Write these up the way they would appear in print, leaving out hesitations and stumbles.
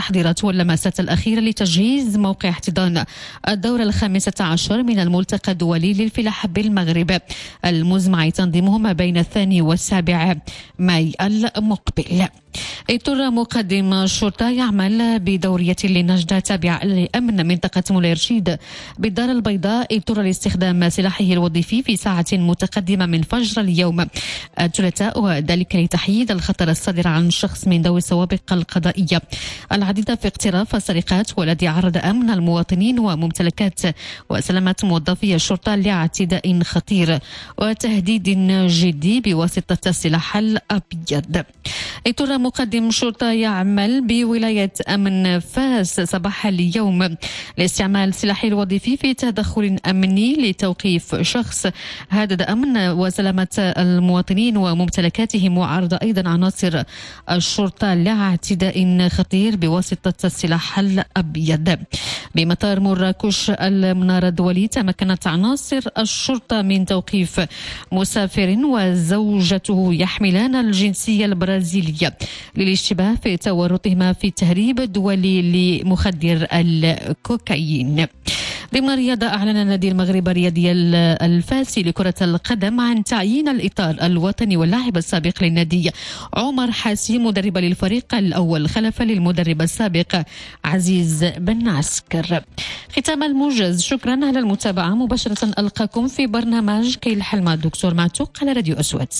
التحضيرات واللمسات الأخيرة لتجهيز موقع احتضان الدورة 15 من الملتقى الدولي للفلاحة بالمغرب المزمع تنظيمه ما بين 2 و7 ماي المقبل. إطار مقدم الشرطة يعمل بدورية للنجدة تابعة لأمن منطقة مولاي رشيد بالدار البيضاء إطار لاستخدام سلاحه الوظيفي في ساعة متقدمة من فجر اليوم الثلاثاء، وذلك لتحييد الخطر الصادر عن شخص من ذوي السوابق القضائية العديدة في اقتراف السرقات، والذي عرض أمن المواطنين وممتلكات وسلامة موظفي الشرطة لاعتداء خطير وتهديد جدي بواسطة السلاح الأبيض. إطار مقدم شرطة يعمل بولاية أمن فاس صباح اليوم لاستعمال سلاحه الوظيفي في تدخل أمني لتوقيف شخص هدد أمن وسلامة المواطنين وممتلكاتهم، وعرض أيضا عناصر الشرطة لاعتداء خطير بواسطة السلاح الأبيض. بمطار مراكش المنارة الدولي تمكنت عناصر الشرطة من توقيف مسافر وزوجته يحملان الجنسية البرازيلية للاشتباه في تورطهما في تهريب دولي لمخدر الكوكايين. ضمن الرياضة، أعلن نادي المغرب الرياضي الفاسي لكرة القدم عن تعيين الإطار الوطني واللاعب السابق للنادي عمر حاسي مدربا للفريق الأول خلفا للمدرب السابق عزيز بن عسكر. ختام الموجز، شكرا على المتابعة. مباشرة ألقاكم في برنامج كي الحل مع الدكتور معتوق على راديو أسود.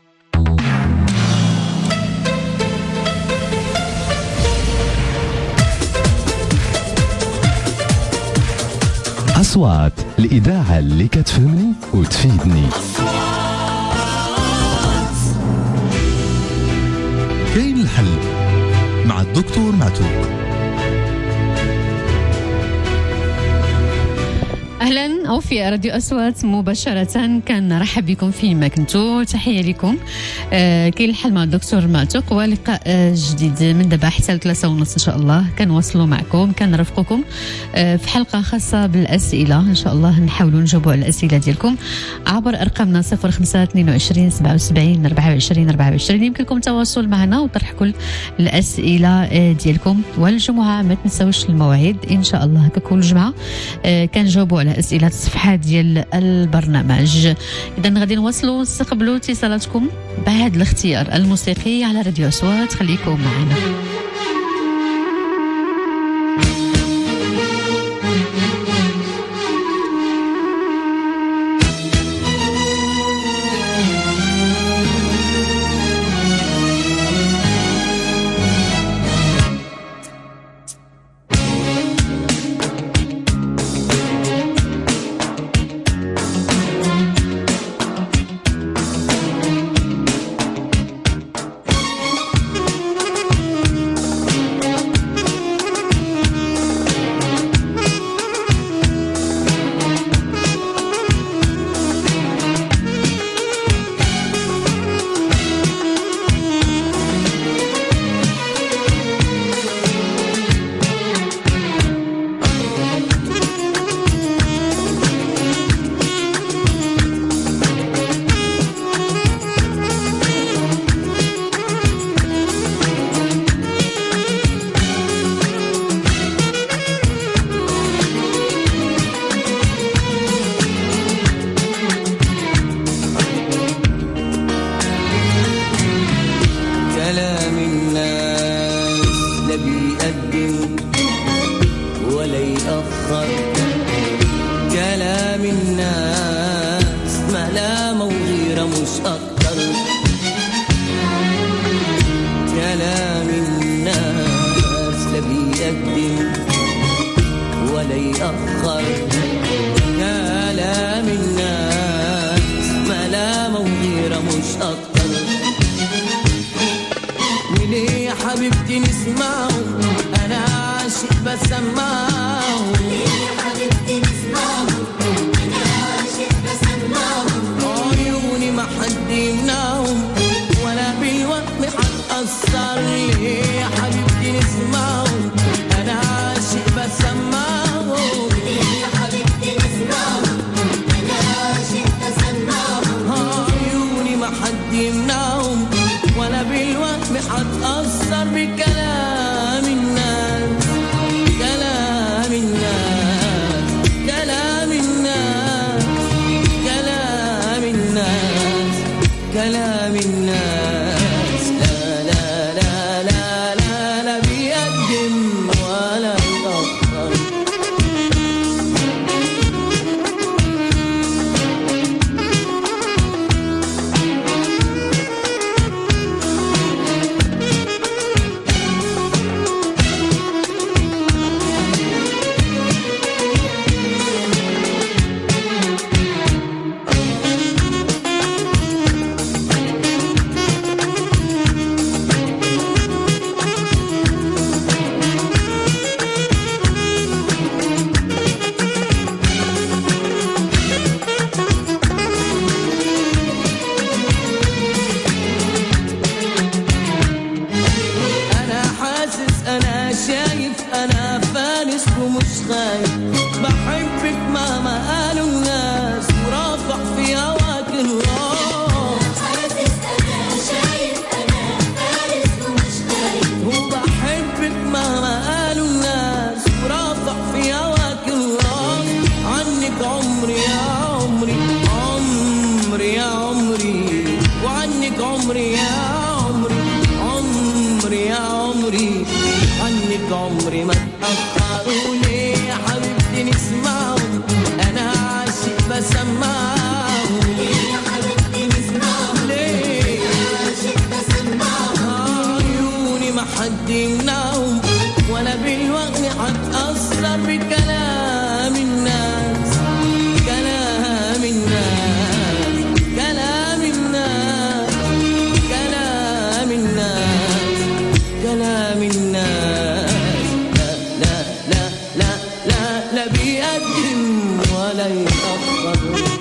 أصوات الإذاعة اللي كتفهمني وتفيدني. كاين الحل مع الدكتور معتوق. أهلا أو في راديو أصوات مباشرة، كنرحب بكم فيما كنتو. تحية لكم. كاين الحل مع الدكتور معتوق، ولقاء جديد من دابا حتى 3:30 إن شاء الله كنواصلوا معكم، كنرافقكم في حلقة خاصة بالأسئلة. إن شاء الله نحاولوا نجاوبوا على الأسئلة ديالكم عبر أرقامنا 05 22 77 24 24. يمكنكم التواصل معنا وطرح كل الأسئلة ديالكم. والجمعة ما تنساوش المواعيد إن شاء الله ككل جمعة كنجاوبوا على أسئلة الصفحة ديال البرنامج. إذا غادي نواصلوا نستقبلوا اتصالاتكم بعد الاختيار الموسيقي على راديو أصوات. خليكم معنا. ولا بالوهم حتأثر بكلام الناس. شايف انا فارس ومش خايف، بحبك مهما قالوا الناس ورافع في هواك الراس. حاسس انا شايف انا فارس ومش خايف، وبحبك مهما قالوا الناس ورافع في هواك الراس. عنك عمري يا عمري، عمري يا عمري، وعنك عمري يا عمري، عمري يا عمري، عنك عمري ما تأخروا. ليه يا حبيبتي نسمعهم، أنا عاشق بسمعهم. ليه يا حبيبتي نسمعهم، ليه عاشق بسمعهم. عيوني ما حد يمنعهم، ولا بالوقت هتأثر بكلام الناس، كلام الناس، كلام الناس، كلام الناس، كلام الناس. لا لا لا لا لا لا بيقدم ولا يتأخر.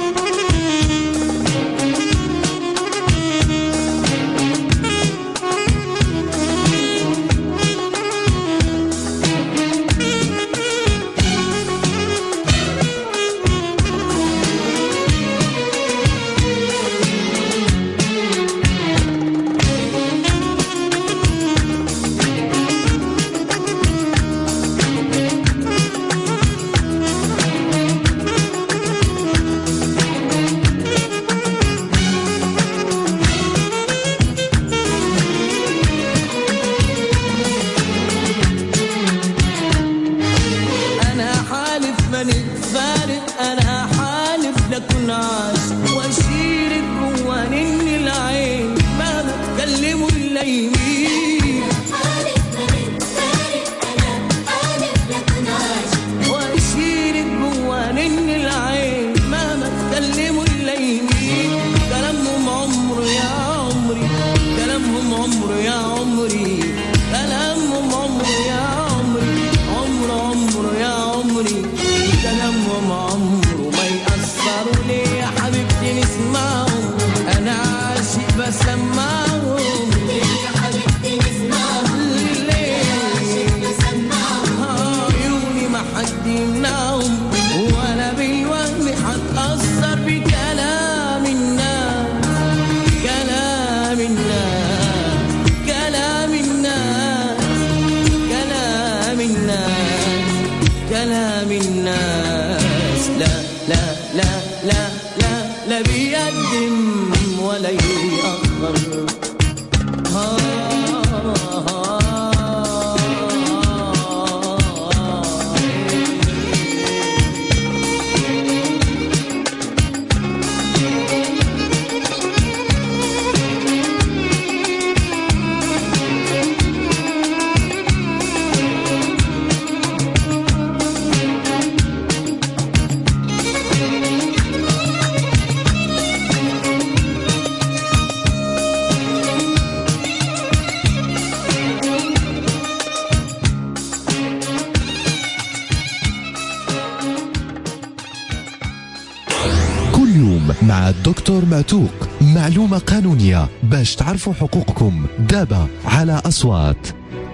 مع الدكتور معتوق، معلومة قانونية باش تعرفوا حقوقكم. دابا على أصوات.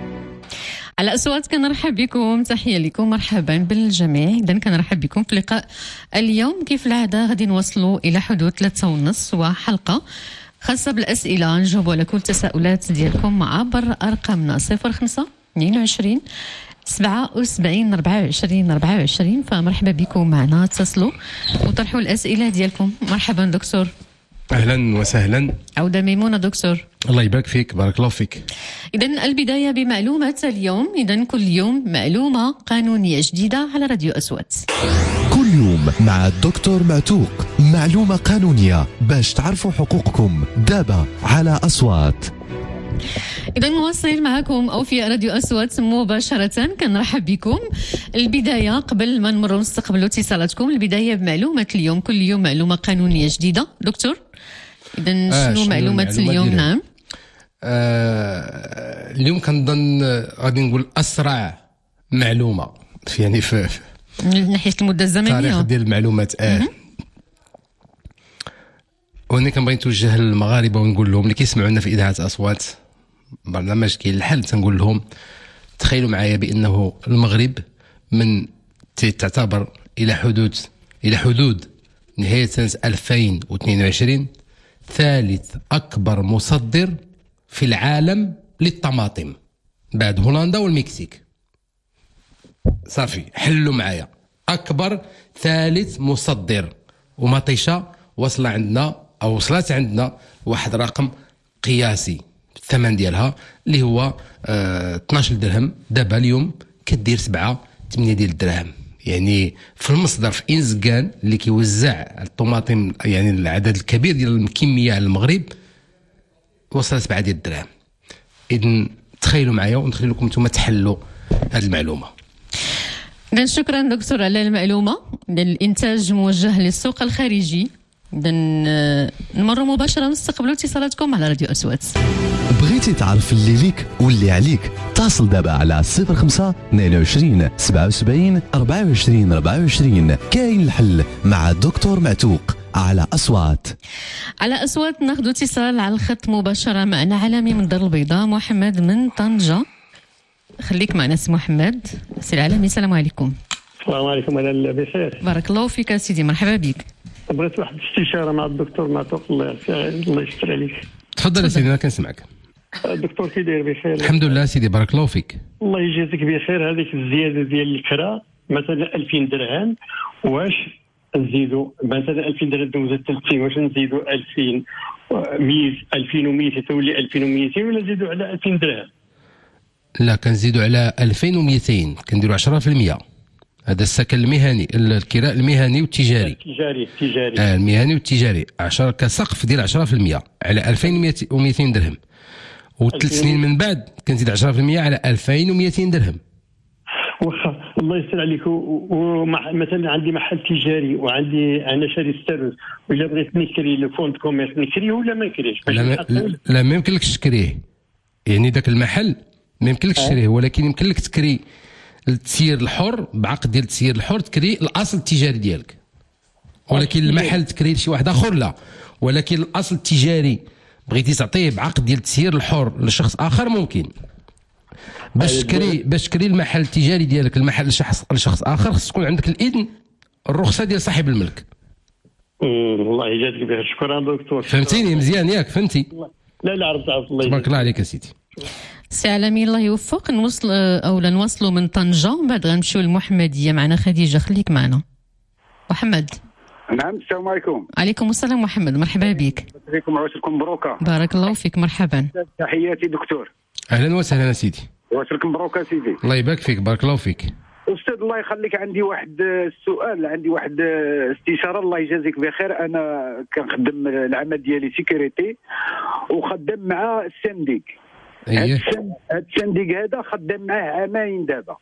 على أصوات كنرحب بكم، تحية لكم، مرحبا بالجميع. إذن كنرحب بكم في لقاء اليوم. كيف العادة غادي نوصلوا إلى حدود 3:30 وحلقة خاصة بالأسئلة، نجاوبوا على كل التساؤلات ديالكم عبر أرقامنا 05 22 77 24 24. فمرحبا بكم معنا، اتصلوا وطرحوا الأسئلة ديالكم. مرحبا دكتور. أهلا وسهلا. عودة ميمونة دكتور. الله يبارك فيك، بارك الله فيك. إذن البداية بمعلومة اليوم. إذن كل يوم معلومة قانونية جديدة على راديو أصوات. كل يوم مع الدكتور معتوق، معلومة قانونية باش تعرفوا حقوقكم. دابا على أصوات. إذا مواصلين معكم أوفياء راديو أصوات مباشرة. كنرحب بكم. البداية قبل ما نمروا نستقبلوا اتصالاتكم، البداية بمعلومة اليوم. كل يوم معلومة قانونية جديدة دكتور. إذا شنو معلومة اليوم؟ نعم. اليوم كنظن غادي نقول أسرع معلومة يعني في من ناحية المدة الزمنية، التاريخ ديال المعلومات. وأنا كنبغي نتوجه للمغاربة ونقول لهم اللي كيسمعونا في إذاعة أصوات برنامج كاين الحل، تنقول لهم تخيلوا معايا بأنه المغرب من تعتبر إلى حدود نهاية سنة 2022 ثالث أكبر مصدر في العالم للطماطم بعد هولندا والمكسيك. صافي حلوا معايا، أكبر ثالث مصدر. ومطيشة وصلت عندنا واحد رقم قياسي الثمن ديالها اللي هو 12 درهم. دابا اليوم كدير 7-8 ديال الدراهم. يعني في المصدر في إنزكان اللي كيوزع الطماطم، يعني العدد الكبير ديال الكمية على المغرب، وصل 7 ديال الدراهم. إذن تخيلوا معايا ونخلي لكم انتم تحلوا هذه المعلومة. شكرا دكتور على المعلومة. الإنتاج موجه للسوق الخارجي. نمر مباشرة نستقبلوا اتصالاتكم على راديو أصوات. بغيتي تعرف اللي ليك واللي عليك؟ اتصل دابا على 05 22 77 24 24. كاين الحل مع دكتور معتوق على أصوات. على أصوات ناخذ اتصال على الخط مباشرة. معنا علامي من دار البيضاء، محمد من طنجة. خليك معنا سي محمد. سي العالمي، السلام عليكم. السلام عليكم، انا بخير. بارك الله فيك سيدي، مرحبا بك. بغيت واحد الاستشاره مع الدكتور معتوق. الله يستر عليك. تفضل سيدي، انا كنسمعك. الدكتور كي داير؟ بخير الحمد لله سيدي، بارك الله فيك. الله يجازيك بخير. هذيك الزياده ديال الكرا مثلا 2000 درهم، واش نزيدوا مثلا 2000 درهم دوزت 30، واش نزيدوا 2100 تولي 2200 ولا نزيدوا على 2000 درهم؟ لا، كنزيدوا على 2200، كنديروا 10%. هذا السكن المهني، الكراء المهني والتجاري. التجاري. المهني والتجاري 10 كسقف ديال 10% على 2200 درهم. وثلاث سنين من بعد كنزيد 10% على 2200 درهم. واخا الله يسر عليك. ومثلا عندي محل تجاري وعندي انا شاري السرز، ولا بغيت نكري الفوند كوميرس نكريه ولا ما نكريش؟ لا ما يمكنلكش تكريه. يعني ذاك المحل ما يمكنلكش تشريه، ولكن يمكن لك تكري التسيير الحر بعقد ديال التسيير الحر، تكري الاصل التجاري ديالك. ولكن المحل تكري لشي واحد اخر لا، ولكن الاصل التجاري بغيتي تعطيه بعقد ديال التسيير الحر لشخص اخر ممكن. باش تكري المحل التجاري ديالك المحل لشخص اخر خص تكون عندك الاذن، الرخصه ديال صاحب الملك. الله يجازيك بخير. شكرا دكتور. فهمتيني مزيان ياك؟ فهمتي؟ لا عرفت. الله تبارك الله عليك سيدي. سي عالمي الله يوفق. نوصلوا من طنجة، من بعد غنمشيو للمحمدية. معنا خديجة، خليك معنا. محمد. نعم، السلام عليكم. عليكم السلام محمد، مرحبا بك. بكم، عواشركم مبروكة. بارك الله فيك، مرحبا. تحياتي دكتور. اهلا وسهلا سيدي. عواشركم مبروكة سيدي. الله يبارك فيك، بارك الله فيك. استاذ الله يخليك، عندي واحد السؤال، عندي واحد استشاره. الله يجازيك بخير. انا كنخدم العمل ديالي سيكوريتي وخدم مع السنديك. هاد السنديك هذا خدام معاه عامين دابا.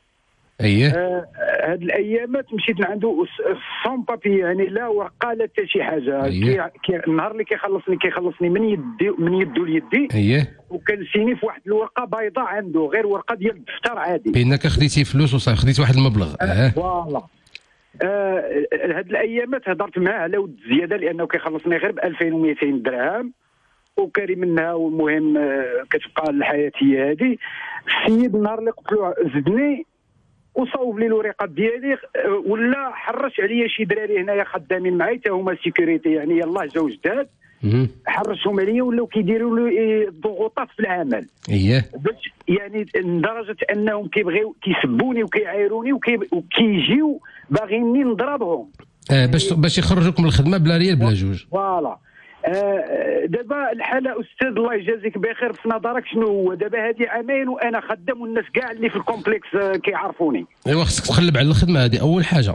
هاد الايامات مشيت لعنده سون بابي، يعني لا ورقه لا حتى شي حاجه. النهار اللي كيخلصني من يدو ليدي. وكنسيني في واحد الورقه بيضاء عنده، غير ورقه ديال الدفتر عادي. بانك خديتي فلوس وصافي، خديتي واحد المبلغ. فوالا. هاد الايامات هضرت معاه على ود الزياده، لانه كيخلصني غير ب 2200 درهم وكاري منها. والمهم كتبقى الحياتيه هذه. السيد النهار اللي قلت له زدني وصوب لي الوريقات ديالي، ولا حرش عليا شي دراري هنايا خدامين معايا حتى هما سيكوريتي، يعني يلاه جوج جداد حرشهم عليا ولاو كيديروا لي ضغوطات في العمل. باش يعني لدرجه انهم كيبغيو كيسبوني وكيعايروني وكيجيو باغيني نضربهم. باش يخرجوك من الخدمه بلا ريال بلا جوج. فوالا. دابا الحاله استاذ الله يجازيك بخير، في نظرك شنو هو دابا؟ هذه عامين وانا خدام والناس كاع اللي في الكومبلكس كيعرفوني. ايوا خصك تقلب على الخدمه هذه اول حاجه.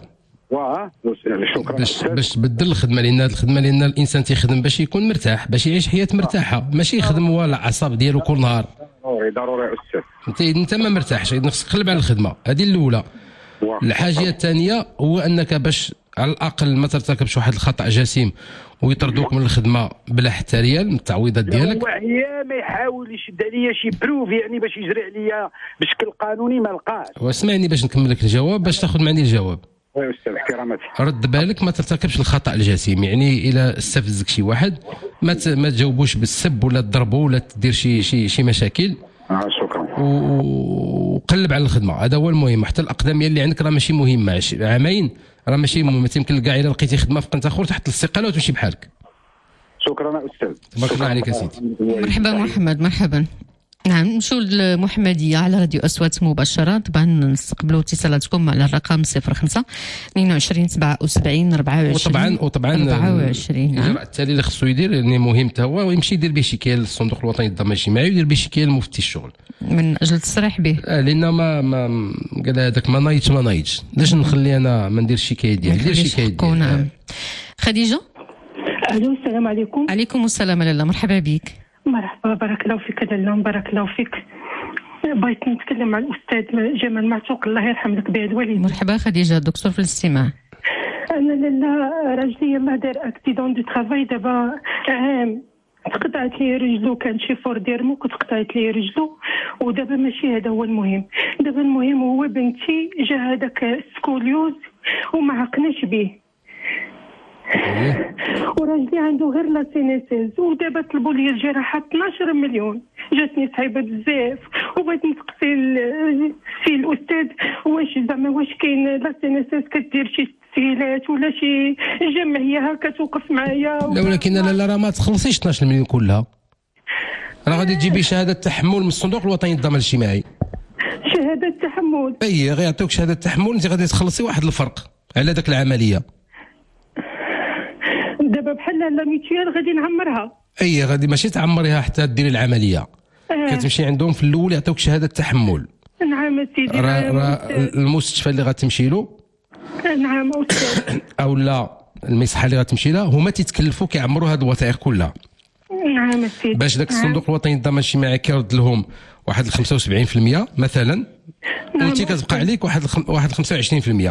شكرا. باش تبدل الخدمه، لان الانسان تيخدم باش يكون مرتاح، باش يعيش حياه مرتاحه، ماشي يخدم ولا اعصاب ديالو كل نهار. ضروري استاذ. انت ما مرتاحش، خصك تقلب على الخدمه. هذه الاولى. الحاجه الثانيه هو انك باش على الاقل ما ترتكبش واحد الخطا جسيم ويطردوك من الخدمه بلا حتى ريال من التعويضات ديالك. هو ما يحاول يشد عليا شي بروف، يعني باش يجري عليا بشكل قانوني ما لقاش. واسمعني باش نكمل لك الجواب، باش تاخذ مني الجواب. وي استاذ كرامتي. رد بالك ما ترتكبش الخطا الجسيم، يعني الى استفزك شي واحد ما تجاوبوش بالسب ولا تضربوا ولا تدير شي مشاكل. شكرا. وقلب على الخدمه، هذا هو المهم. حتى الاقدميه اللي عندك راه ماشي مهمه، عامين راه ماشي مهم. يمكن كاع الا لقيتي خدمه في قنت اخر تحت الاستقاله وتمشي بحالك. شكرا استاذ. تبارك الله عليك يا سيدي. مرحبا محمد، مرحبا. نعم، نمشيو للمحمدية على راديو أصوات مباشرة. طبعا نستقبلوا اتصالاتكم على الرقم 05 22 77 24 وطبعا 24. الإجراء التالي اللي خصو يدير يعني مهم حتى هو، ويمشي يدير به شكاية للصندوق الوطني للضمان الاجتماعي ويدير به شكاية لمفتي الشغل من أجل التصريح به. لأن ما قال هذاك ما نايضش لاش نخلي أنا ما نديرش الشكاية ديالي، ندير الشكاية ديالي. نعم. خديجة. الو، السلام عليكم. عليكم السلام لاله، مرحبا بك. مرحبا، بارك الله فيك لاله، بارك الله فيك. بغيت نتكلم مع الاستاذ جمال معتوق، الله يرحم لك بها الوالد. مرحبا خديجة، دكتور في الاستماع. انا لاله راجلي الله دار اكسيدون دو ترافاي دابا عام، تقطعت لي رجلو، كان شي فور ديرمو تقطعت لي رجلو، ودابا ماشي هذا هو المهم. دابا المهم هو بنتي جا هذاك سكوليوز وما عقناش به، وراجلي عنده غير لا سينيسيز، ودابا طلبوا لي الجراحه 12 مليون. جاتني صعيبه بزاف، وبغيت نسقسي السي الاستاذ واش كاين لا سينيسيز كدير شي تسهيلات ولا شي جمعيه هكا توقف معايا. لا ولكن لا راه ما تخلصيش 12 مليون كلها، راه غادي تجيبي شهاده تحمل من الصندوق الوطني للضمان الاجتماعي. شهاده تحمل؟ غيعطيوك شهاده تحمل، انت غادي تخلصي واحد الفرق على ذاك العمليه. دابا بحال لا ميتيال غادي نعمرها. غادي ماشي تعمريها حتى ديري العمليه. كتمشي عندهم في الاول يعطيوك شهاده تحمل. نعم سيدي. المستشفى اللي غتمشي له، نعم استاذ، او لا المصحه اللي غتمشي لها، هما تيتكلفوا كيعمروا هاد الوثائق كلها. نعم سيدي. باش داك الصندوق الوطني للضمان الاجتماعي كيرد لهم واحد 75% مثلا، وانت كتبقى عليك واحد 25%.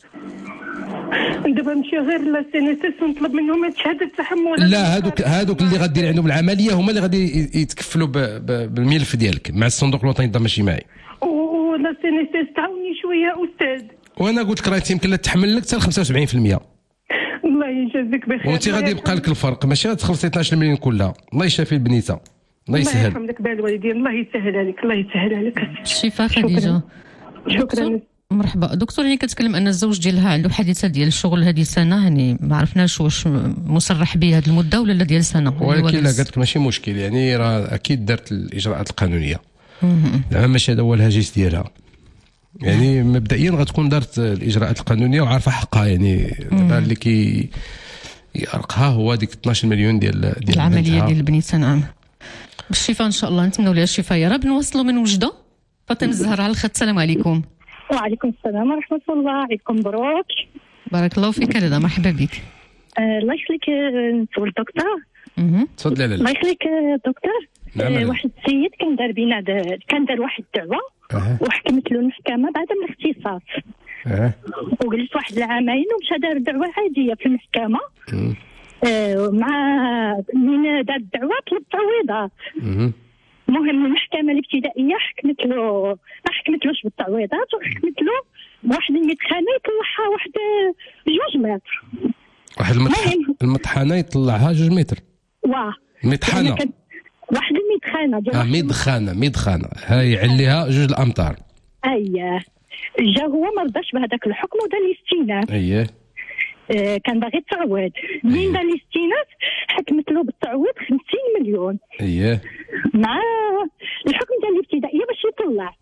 دابا نمشي غير لا سينيسيس ونطلب منهم شهاده التحمل؟ لا، هادوك اللي غدير عندهم العمليه هما اللي غادي يتكفلوا بالملف ديالك مع الصندوق الوطني للضمان الاجتماعي. ولا سينيسيس تعاوني شويه استاذ. وانا قلت لك راه يمكن لا تحمل لك حتى 75%. الله يجازيك بخير. وانت غادي يبقى لك الفرق، ماشي غتخلصي 12 مليون كلها. الله يشافي البنيته، الله يسهل. الله يرحم لك بها الوالدين، الله يسهلها لك، الله يسهلها لك. الشفاء خديجه. شكرا. مرحبا دكتور. يعني كتكلم ان الزوج ديالها عنده حادثه ديال الشغل هذه سنه، يعني ما عرفناش واش مصرح به هذه المده ولا لا ديال سنه. ولكن لا، قالت لك ماشي مشكل، يعني راه اكيد دارت الاجراءات القانونيه. ماشي هذا هو الهاجس ديالها، يعني مبدئيا غتكون دارت الاجراءات القانونيه وعارفه حقها. يعني دابا اللي يرقها هو ديك 12 مليون ديال العمليه ديال البنيته. نعم، بالشفاء ان شاء الله، نتمنوا لها الشفاء يا رب. نوصلوا من وجده فاطمه الزهراء على الخط. السلام عليكم. وعليكم السلام ورحمة الله. عيدكم مبروك. بارك الله فيك لاله، مرحبا بك. الله يخليك نسول الدكتور. تفضلي لاله. الله يخليك دكتور. نعم. واحد السيد كان دار بينا كان دار واحد الدعوة وحكمت له المحكمة بعدم الاختصاص. وجلس واحد العامين ومشى دار دعوة عادية في المحكمة. مع من دار الدعوة طلب تعويضات. المهم المحكمة الابتدائية ما حكمتلوش بالتعويضات، وحكمت له بواحد المدخنة يطلعها واحد 2 متر. واحد المطحنة يطلعها 2 متر. مطحنة. واحد المدخنة ديال مدخنة هاي عليها 2 الأمتار. جا هو ما رضاش بهذاك الحكم ودار الاستئناف. كان باغي التعويض. من دار الاستئناف حكمت له بالتعويض 50 مليون. مع الحكم ديال الابتدائيه باش يطلع.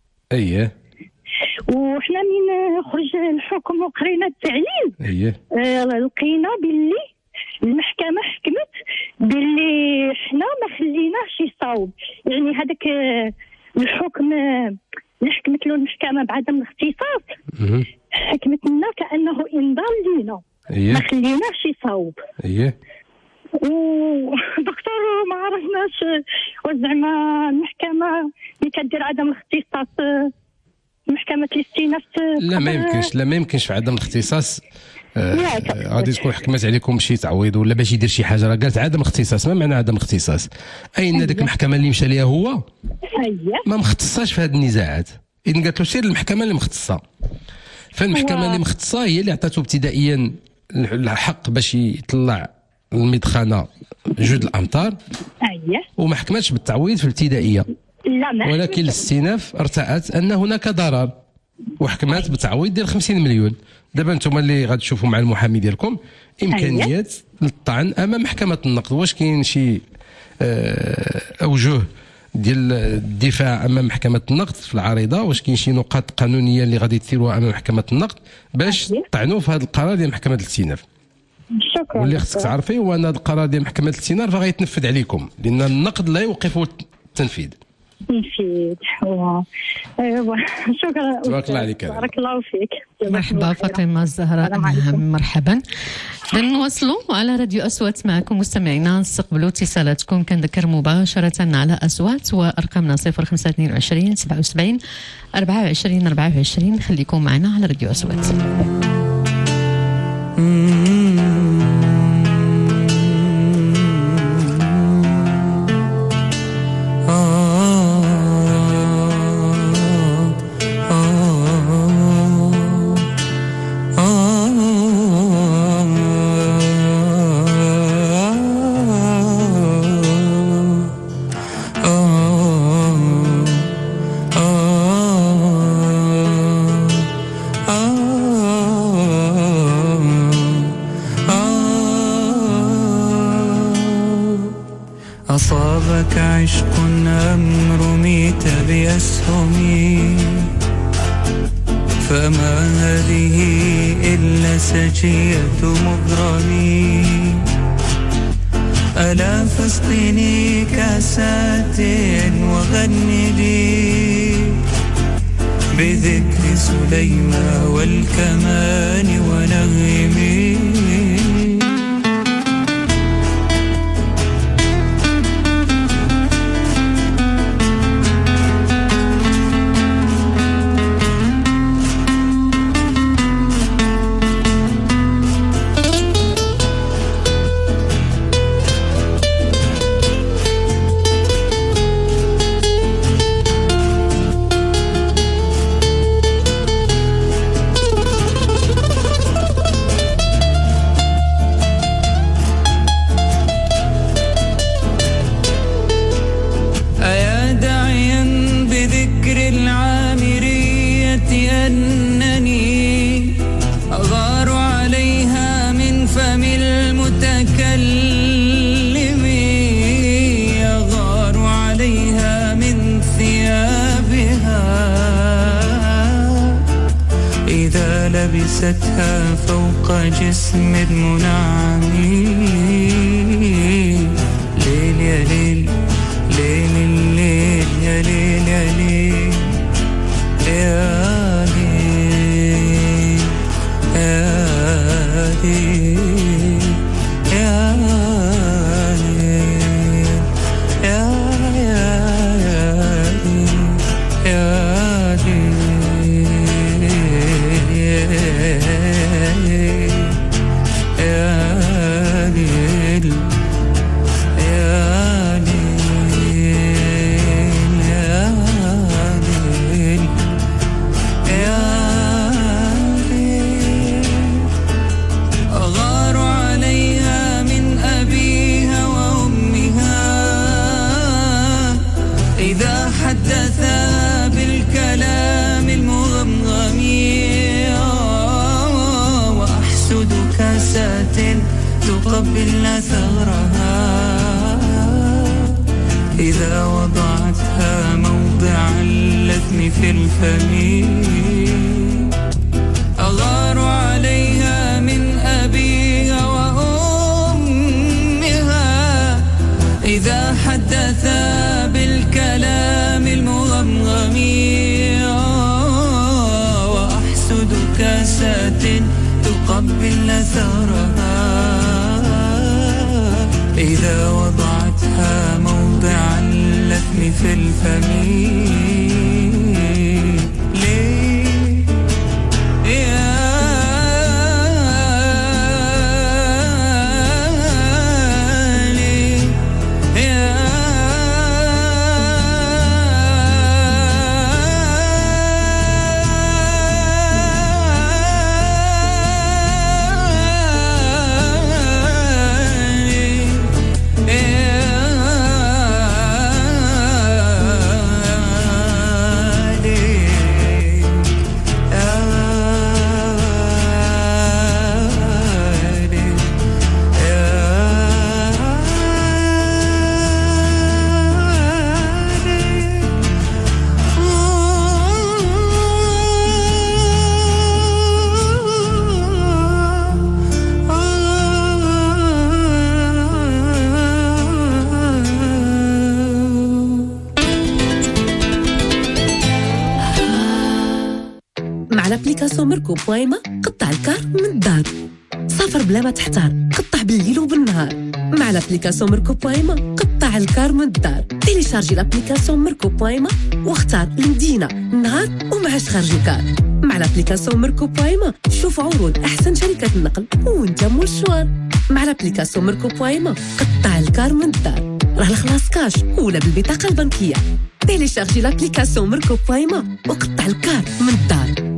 وحنا من خرج الحكم وقرينا التعليل لقينا باللي المحكمه حكمت باللي حنا ما خليناهش يصاوب. يعني هذاك الحكم اللي حكمت له المحكمه بعدم الاختصاص حكمت لنا كانه انذار لينا، ما خليناهش يصاوب. ودكتور ما عرفناش زعما المحكمه اللي كدير عدم الاختصاص محكمه الاستئناف. لا ما يمكنش في عدم الاختصاص غادي تكون حكمت عليكم شي تعويض ولا باش يدير شي حاجه. راه قالت عدم الاختصاص. ما معنى عدم الاختصاص؟ اين ديك المحكمه اللي مشى ليها هو ما مختصاش في هذه النزاعات. اذا قالت له سير للمحكمه اللي مختصه، فالمحكمه اللي مختصه هي اللي عطاتو ابتدائيا الحق باش يطلع المدخنه 2 الأمتار. وما حكمتش بالتعويض في الابتدائيه. لا ما ولكن الاستئناف ارتأت ان هناك ضرر وحكمات بتعويض ديال 50 مليون. دابا انتم اللي غتشوفوا مع المحامي ديالكم امكانيات للطعن امام محكمه النقد. واش كاين شي اوجه ديال الدفاع امام محكمه النقد في العريضه؟ واش كاين شي نقاط قانونيه اللي غادي تثيروها امام محكمه النقد باش تطعنوا في هذا القرار ديال محكمه الاستئناف؟ شكرا. واللي خصك تعرفي هو ان هذا القرار ديال محكمه الاستئناف غيتنفذ عليكم، لان النقد لا يوقف التنفيذ. نفيد. ايوا شكرا. تبارك الله عليك. بارك الله فيك. مرحبا فاطمه الزهراء. مرحبا. نواصلوا على راديو أصوات معكم مستمعينا، نستقبلوا اتصالاتكم. كنذكر مباشرة على أصوات وأرقامنا 0522 77 24 24. خليكم معنا على راديو أصوات. أصابك عشق أم رميت بأسهمي، فما هذه إلا سجية مغرمي. ألا فاسقني كاسات وغني لي بذكر سليمان والكمان ونغمي. لبستها فوق جسم منعم. ليل يا ليل ليل الليل يا ليل يا ليل يا ليل يا ليل يا ليل يا يا ليل تقبلن ثغرها إذا وضعتها موضع اللثم في الفم. أغار عليها من أبيها وأمها إذا حدثا بالكلام المغمغم. وأحسد كاسات تقبلن ثغرها إذا وضعتها موضع اللثم في الفم. ليه يا ليه يا لابليكاسيون ميركو بويما قطع الكار من الدار. سافر بلا ما تحتار، قطع بالليل وبالنهار. مع لابليكاسيون ميركو بويما قطع الكار من الدار. تيليشارجي لابليكاسيون ميركو بويما واختار المدينة، النهار ومعاش خارج الكار. مع لابليكاسيون ميركو بويما شوف عروض أحسن شركات النقل وانت مول الشوار. مع لابليكاسيون ميركو بويما قطع الكار من الدار، راه الخلاص كاش ولا بالبطاقة البنكية. تيليشارجي لابليكاسيون ميركو بويما وقطع الكار من الدار.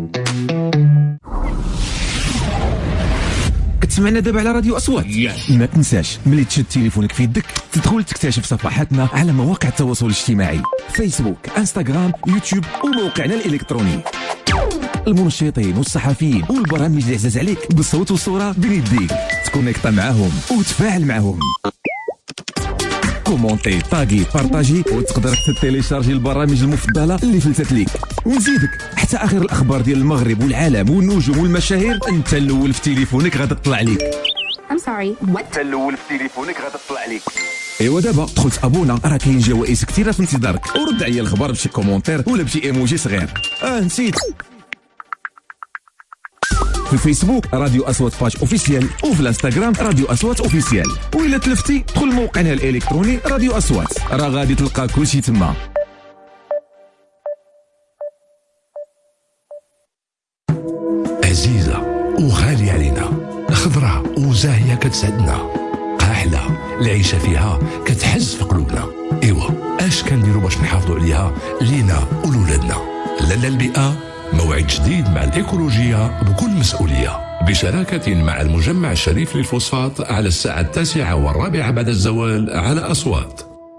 كتسمعنا دابا على راديو أصوات. ما تنساش ملي تشد تليفونك في يدك تدخل تكتشف صفحاتنا على مواقع التواصل الاجتماعي: فيسبوك، انستغرام، يوتيوب وموقعنا الإلكتروني. المنشطين والصحفيين والبرامج اللي عزاز عليك بالصوت والصورة بين يديك، تكونيكطا معاهم وتفاعل معاهم. كومونتي، طاغي، بارطاجي، وتقدر تيليشارجي البرامج المفضله اللي فلتت ليك. ونزيدك حتى اخر الاخبار ديال المغرب والعالم والنجوم والمشاهير انت الاول في تليفونك غادا تطلع ليك. انت الاول في تليفونك غادا تطلع ليك. ايوا دابا دخلت ابونا، راه كاين جوائز كثيره في انتظارك، ورد عليا الخبر بشي كومونتير ولا بشي ايموجي صغير. نسيت. في الفيسبوك راديو أصوات باج اوفيسيال، وفي الانستغرام راديو أصوات اوفيسيال، وإلا تلفتي دخل موقعنا الإلكتروني راديو أصوات، راه غادي تلقى كلشي تما. عزيزة وغالية علينا، خضراء وزاهية كتسعدنا، قاحلة العيشة فيها كتحز في قلوبنا. إيوا اش كنديرو باش نحافظوا عليها لينا ولولادنا؟ لالا البيئة موعد جديد مع الإيكولوجية بكل مسؤولية، بشراكة مع المجمع الشريف للفوسفات على الساعة 9:15 بعد الزوال على أصوات.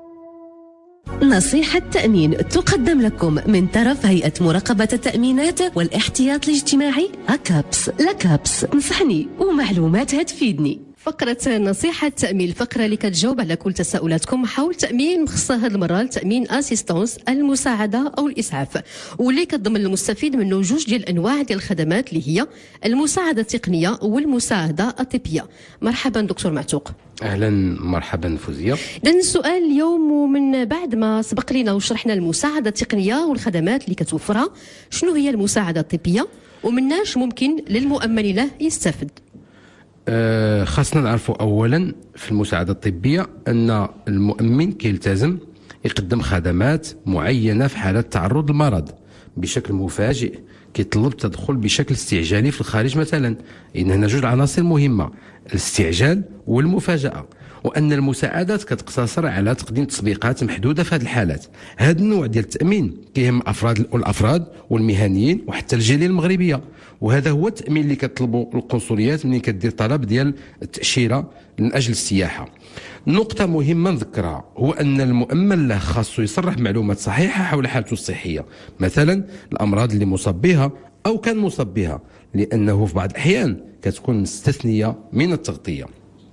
نصيحة تأمين تقدم لكم من طرف هيئة مراقبة التأمينات والاحتياط الاجتماعي أكابس. لكابس نصحني ومعلومات هتفيدني. فقرة نصيحة تأمين، الفقرة اللي كتجاوب على كل تساؤلاتكم حول تأمين مخصصة هذه المرة لتأمين أسيستانس، المساعدة أو الإسعاف، واللي كتضمن المستفيد منه جوج ديال الأنواع ديال الخدمات اللي هي المساعدة التقنية والمساعدة الطبية. مرحبا دكتور معتوق. اهلا مرحبا فوزيه. إذن السؤال اليوم، ومن بعد ما سبق لنا وشرحنا المساعدة التقنية والخدمات اللي كتوفرها، شنو هي المساعدة الطبية ومناش ممكن للمؤمن له يستفد؟ خاصنا نعرفوا اولا في المساعده الطبيه ان المؤمن كيلتزم يقدم خدمات معينه في حاله تعرض للمرض بشكل مفاجئ، كيطلب التدخل بشكل استعجالي في الخارج مثلا. ان هنا جوج عناصر مهمه: الاستعجال والمفاجاه، وان المساعدات كتقتصر على تقديم تطبيقات محدوده في هذه الحالات. هذا النوع ديال التامين كيهم الافراد والمهنيين وحتى الجاليه المغربيه، وهذا هو التامين اللي كتطلبوا القنصليات ملي كدير طلب ديال التاشيره من اجل السياحه. نقطة مهمة نذكرها هو أن المؤمن له خاصو يصرح معلومات صحيحة حول حالته الصحية، مثلا الأمراض اللي مصاب بها أو كان مصاب بها، لأنه في بعض الأحيان كتكون مستثنية من التغطية.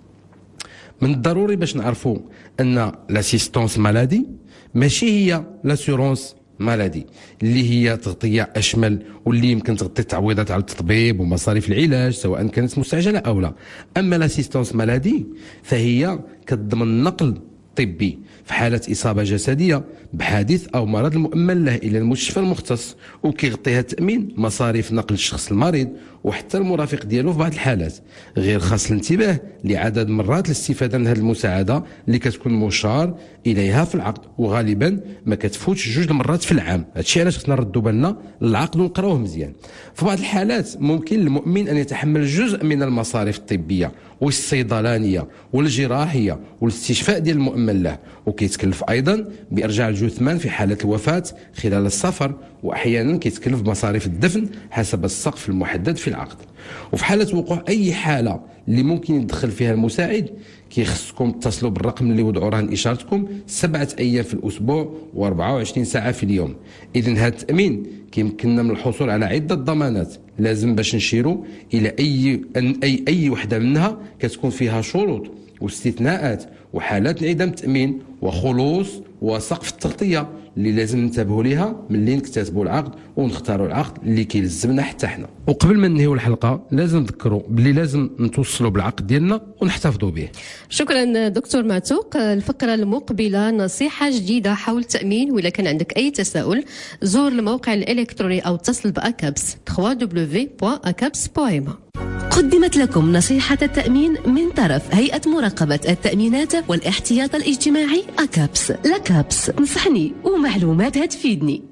من الضروري باش نعرفوا أن لاسيستونس مالادي ماشي هي لاسيورونس مالادي اللي هي تغطية أشمل واللي يمكن تغطي التعويضات على التطبيب ومصاريف العلاج سواء كانت مستعجلة أو لا. أما لاسيستونس مالادي فهي كتضمن نقل طبي في حالة إصابة جسدية بحادث أو مرض المؤمن له إلى المستشفى المختص، وكيغطيها التأمين مصاريف نقل الشخص المريض وحتى المرافق ديالو في بعض الحالات. غير خاص الانتباه لعدد مرات الاستفادة من هذه المساعدة اللي كتكون مشار إليها في العقد، وغالبا ما كتفوتش 2 مرات في العام. هادشي علاش خصنا نردوا بالنا للعقد ونقراوه مزيان. في بعض الحالات ممكن للمؤمن أن يتحمل جزء من المصاريف الطبية والصيدلانية والجراحية والاستشفاء ديال المؤمن له، وكيتكلف أيضا بإرجاع الجثمان في حالة الوفاة خلال السفر، وأحيانا كيتكلف بمصاريف الدفن حسب السقف المحدد في العقد. وفي حالة وقوع أي حالة اللي ممكن يدخل فيها المساعد كيخصكم تتصلوا بالرقم اللي وضعوا رهن إشارتكم 7 أيام في الأسبوع و24 ساعة في اليوم. إذن هذا التأمين كيمكننا من الحصول على عدة ضمانات لازم باش نشيروا إلى أي وحدة منها كتكون فيها شروط واستثناءات وحالات انعدام التأمين وخلوص وسقف التغطية اللي لازم ننتبهوا ليها ملي نكتاتبوا العقد ونختاروا العقد اللي كيلزمنا حتى حنا. وقبل ما ننهيو الحلقه لازم نذكروا باللي لازم نتوصلوا بالعقد ديالنا ونحتفظوا به. شكرا دكتور معتوق. الفقره المقبله نصيحه جديده حول التامين، ولا كان عندك اي تساؤل زور الموقع الالكتروني او اتصل باكابس www.akaps.ma. قدمت لكم نصيحة التأمين من طرف هيئة مراقبة التأمينات والاحتياط الاجتماعي أكابس. لكابس، نصحني ومعلومات هتفيدني.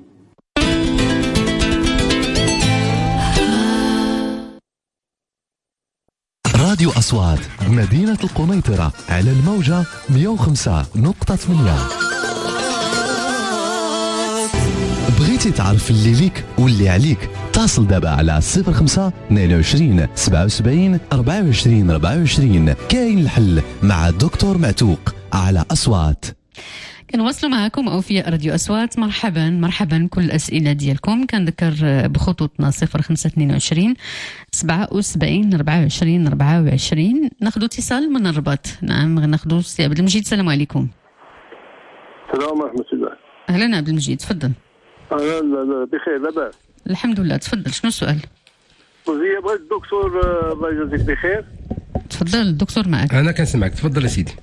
راديو أصوات مدينة القنيطرة على الموجة 105.8. بغيتي تعرف اللي ليك واللي عليك؟ اتصل دابا على 05 22 77 24 24. كاين الحل مع الدكتور معتوق على أصوات. كنواصلوا معكم أوفياء راديو أصوات. مرحبا كل الأسئلة ديالكم. كنذكر بخطوطنا 0522 77 24 24. ناخذ اتصال من الرباط. نعم ناخذ سي عبد المجيد. السلام عليكم. السلام ورحمة الله. أهلا عبد المجيد، تفضل. أهلا بخير لاباس؟ الحمد لله. تفضل، شنو السؤال؟ وزي بغيت الدكتور الله يجازيك بخير. تفضل الدكتور معك. أنا كنسمعك، تفضل يا سيدي.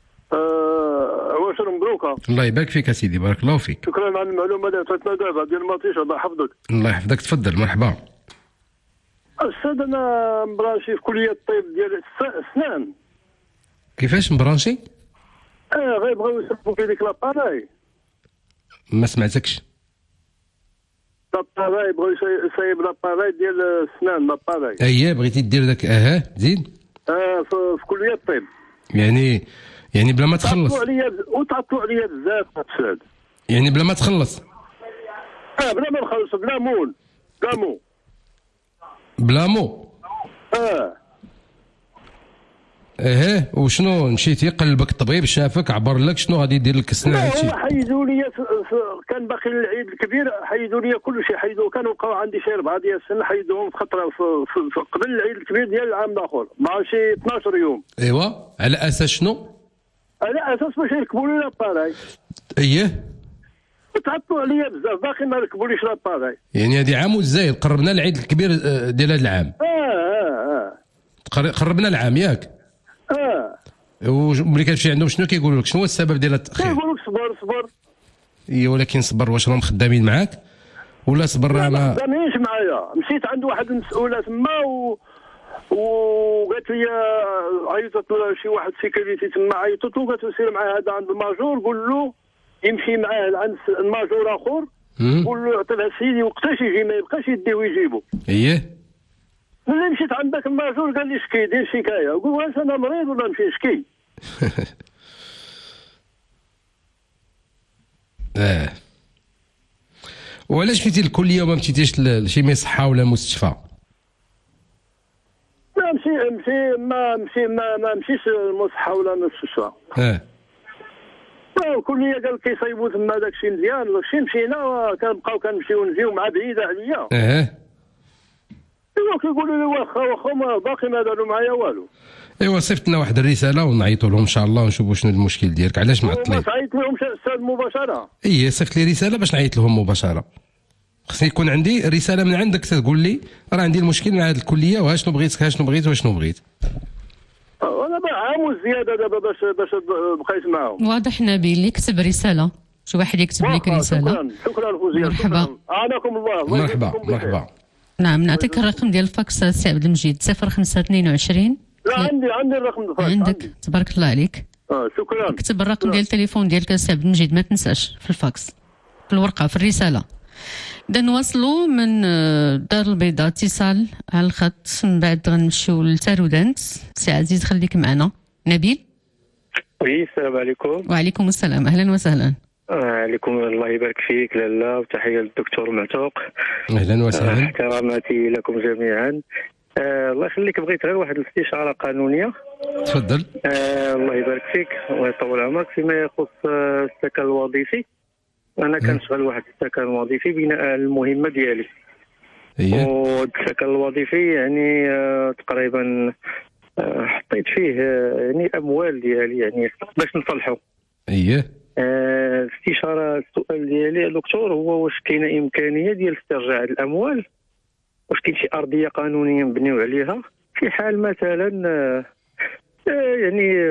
عواشر مبروكة. الله يبارك فيك يا سيدي، بارك الله فيك. شكرا على المعلومة اللي عطيتنا دابا ديال المطيش، الله يحفظك. الله يحفظك، تفضل مرحبا. أستاذ أنا مبرانشي في كلية الطب ديال السنان. كيفاش مبرانشي؟ غير بغاو يصرفوا في ديك لاباراي. ما سمعتكش. لاباراي بغاو يصايب لاباراي ديال السنان لاباراي. أييه بغيتي دير داك زيد؟ في كلية الطب. يعني بلا ما تخلص. وتعطلوا عليا بزاف أستاذ. يعني بلا ما تخلص. بلا ما نخلص، بلا مول. بلا مو. وشنو مشيتي قلبك الطبيب شافك عبر لك شنو غادي يدير لك السنه هادشي؟ هو حيدوا لي كان باقي العيد الكبير، حيدوا لي كل شيء، حيدوا كانوا بقاو عندي شي 4 ديال السنه حيدوهم في خطره في قبل العيد الكبير ديال العام الاخر مع شي 12 يوم. ايوا على اساس شنو؟ على اساس باش يركبوا لي لاباراي. اييه تعطلوا عليا بزاف باقي ما ركبوليش لاباراي. يعني هذه عام وزايد قربنا العيد الكبير ديال هذا العام. قربنا العام ياك؟ وملي كتمشي عندهم شنو كيقولوا لك؟ شنو هو السبب ديال التاخير؟ كيقولوا لك صبر. ولكن صبر واش راهم خدامين معاك ولا صبر راه ما خدامينش معايا؟ مشيت عند واحد المسؤوله تما وقالت لي عيطت له شي واحد سيكوريتي تما، عيطت له قالت له سير معاه هذا عند الماجور قول له يمشي معاه عند الماجور اخر قول له عطي له سيدي وقتاش يجي ما يبقاش يديه ويجيبو. اييه ملي مشيت عند ذاك الماجور قال لي شكي دير شكايه، قول واش انا مريض ولا نمشي نشكي؟ وعلاش مشيتي للكليه وما مشيتيش لشي مصحه ولا مستشفى؟ ما مشيش المصحه ولا المستشفى. الكليه قال لك كيصايبوا تما داكشي مزيان، داكشي مشينا كنبقاو كنمشيو نجيو مع بعيده عليا. ايوا كيقولوا لي واخا باقي ما داروا معايا والو. ايوا صيفط لنا واحد الرساله ونعيطوا لهم ان شاء الله ونشوفوا شنو المشكل ديالك. علاش معطلين؟ ما تعيط لهمش استاذ مباشره؟ صيفط لي رساله باش نعيط لهم مباشره. خصني يكون عندي رساله من عندك تقول لي راه عندي المشكل مع هذه الكليه وها شنو بغيت وشنو بغيت. انا عام وزياده دابا باش بقيت معاهم. واضح نبيل اللي كتب رساله، شي واحد يكتب لك رساله. شكرا فوزيه. مرحبا. اعانكم الله. مرحبا. نعم نعطيك الرقم ديال الفاكس سي عبد المجيد 0522. لا عندي الرقم الفاكس. عندك تبارك الله عليك. شكرا. اكتب الرقم ديال التليفون ديالك سي عبد المجيد ما تنساش في الفاكس في الورقه في الرساله. إذا نواصلوا من الدار البيضاء اتصال على الخط، من بعد غنمشيو لتارودانت. سي عزيز خليك معنا. نبيل. السلام عليكم. وعليكم السلام، اهلا وسهلا. عليكم الله يبارك فيك لاله، وتحيه للدكتور معتوق. اهلا وسهلا. احتراماتي لكم جميعا. الله يخليك، بغيت غير واحد الاستشاره قانونيه. تفضل. الله يبارك فيك ويطول عمرك. فيما يخص السكن الوظيفي، انا كنشغل واحد السكن وظيفي بناء المهمه ديالي. والسكن الوظيفي يعني تقريبا حطيت فيه يعني اموال ديالي يعني باش نصلحو. استشاره السؤال ديالي يا دكتور هو واش كاينه امكانيه ديال استرجاع الاموال، واش كاين شي ارضيه قانونيه نبنيو عليها في حال مثلا يعني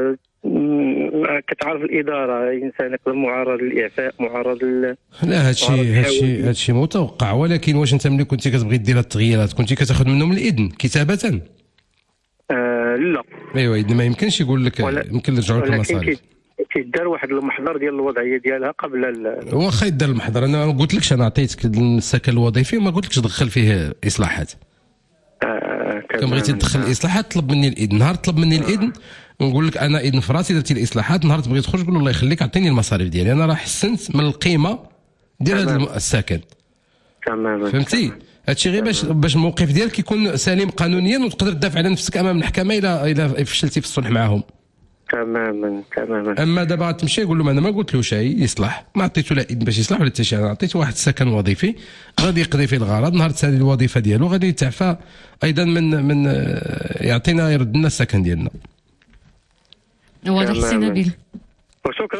كتعرف الاداره انسان يقدر معرض للاعفاء معرض لا هادشي متوقع، ولكن واش انت ملي كنتي كتبغي دير التغييرات كنتي كتاخذ منهم الاذن كتابه؟ لا ايوا اذن ما يمكنش يقول لك يمكن نرجعوا لك المصاريف. كيدار واحد المحضر ديال الوضعيه ديالها قبل واخا يدار المحضر. انا ما قلتلكش انا عطيتك السكن الوظيفي وما قلتلكش دخل فيه اصلاحات. كان بغيتي تدخل الاصلاحات طلب مني الاذن. نهار طلب مني الاذن ونقول لك انا اذن في راسي درتي الاصلاحات، نهار تبغي تخرج قول الله يخليك عطيني المصاريف ديالي، انا راه حسنت من القيمه ديال هذا السكن. تماما فهمتي؟ هادشي غير باش الموقف ديالك يكون سليم قانونيا وتقدر تدافع على نفسك امام المحكمه الى فشلتي في الصلح معاهم. تماما. اما دابا غتمشي قول لهم انا ما قلتلوش يصلح، ما عطيتو لا اذن باش يصلح ولا حتى شي، انا عطيته واحد السكن وظيفي غادي يقضي فيه الغرض، نهار تسالي الوظيفه ديالو غادي يتعفى ايضا من يعطينا يرد لنا السكن ديالنا. واضح سي نبيل. وشكرا.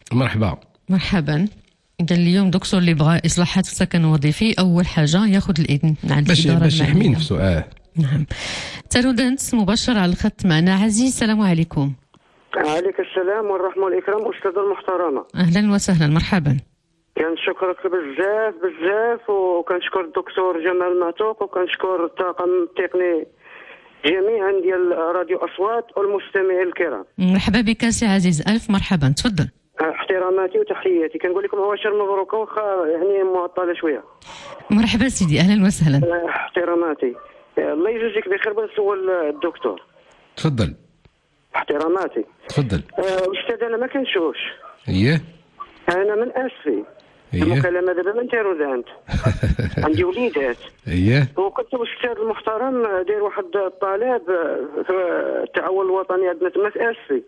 مرحبا. قال اليوم دكتور اللي بغى اصلاحات في السكن الوظيفي اول حاجه ياخذ الاذن عند الاداره باش يحمي نفسه. نعم. ترودنت مباشر على الخط معنا عزيز. السلام عليكم. عليك السلام والرحمه والاكرام استاذه المحترمه. اهلا وسهلا مرحبا. كنشكرك بزاف وكنشكر الدكتور جمال معتوق وكنشكر الطاقم التقني جميعا ديال راديو اصوات والمستمعين الكرام. مرحبا بك سي عزيز، الف مرحبا، تفضل. احتراماتي وتحياتي، كنقول لكم مباشر مبروك واخا يعني معطله شويه. مرحبا سيدي، اهلا وسهلا. احتراماتي. الله يجزيك بخير. بنسول الدكتور. تفضل. احتراماتي. تفضل. استاذ انا ما كنشوفش. اييه. انا من اسفي. اييه. المكالمه دابا من تيرودانت. عندي وليدات. اييه. وكنت الاستاذ المحترم داير واحد الطلب في التعاون الوطني عندنا تما في اسفي.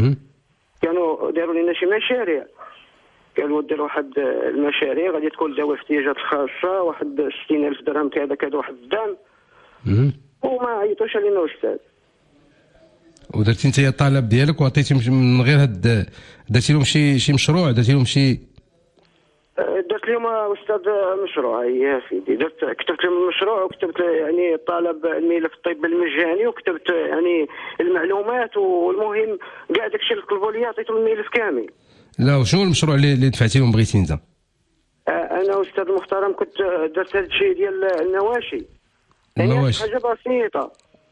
كانوا داروا لنا شي مشاريع، قالوا ديروا واحد المشاريع غادي تكون ذوي الاحتياجات الخاصه، واحد 60,000 درهم كذا واحد الدعم. وما عيطوش علينا استاذ. ودرتي انت الطلب ديالك وعطيتي من غير هاد درتي لهم شي مشروع، درتي لهم شي؟ درت لهم استاذ مشروع يا سيدي، كتبت لهم المشروع وكتبت يعني طلب الملف الطب المجاني وكتبت يعني المعلومات، والمهم كاع داكشي اللي طلبوا لي عطيتهم الملف كامل. لا وشنو المشروع اللي دفعتي لهم بغيتي انت؟ انا استاذ المحترم كنت درت هذا الشيء ديال النواشي. النواشي حاجه بسيطه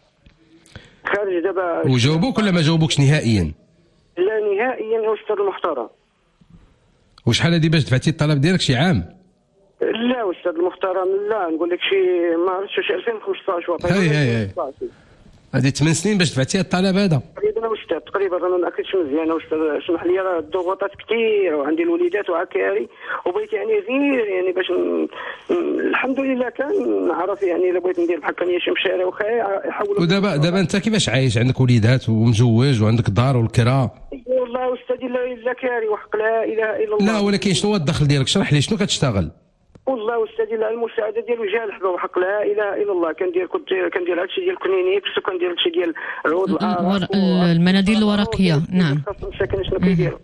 خارج دابا. وجاوبوك ولا ما جاوبوكش نهائيا؟ لا نهائيا يا استاذ المحترم. وشحال هادي باش دفعتي الطلب ديالك؟ شي عام؟ لا استاذ المحترم، لا نقول لك شي ما عرفتش واش 2015 واقيلا. هاي هذه 8 سنين باش دفعتي الطلب هذا تقريبا استاذ، تقريبا انا ما اكلتش مزيان استاذ، اسمح لي راه الضغوطات كثير وعندي الوليدات وعكاري وبغيت يعني غير يعني باش الحمد لله كان نعرف يعني الا بغيت ندير بحال كان شي مشاريع وخا يحاولوا. ودابا انت كيفاش عايش؟ عندك وليدات ومزوج وعندك دار والكرا؟ والله استاذ الا كاري وحق لا اله الا الله. لا ولكن شنو هو الدخل ديالك؟ شرح لي شنو كتشتغل؟ والله استاذ المساعده ديالو جالح وحق لا اله الا الله. كندير هادشي ديال كلينيكس وكندير هادشي ديال عود الارق المناديل الورقيه. نعم. المساكن شنو كيديروا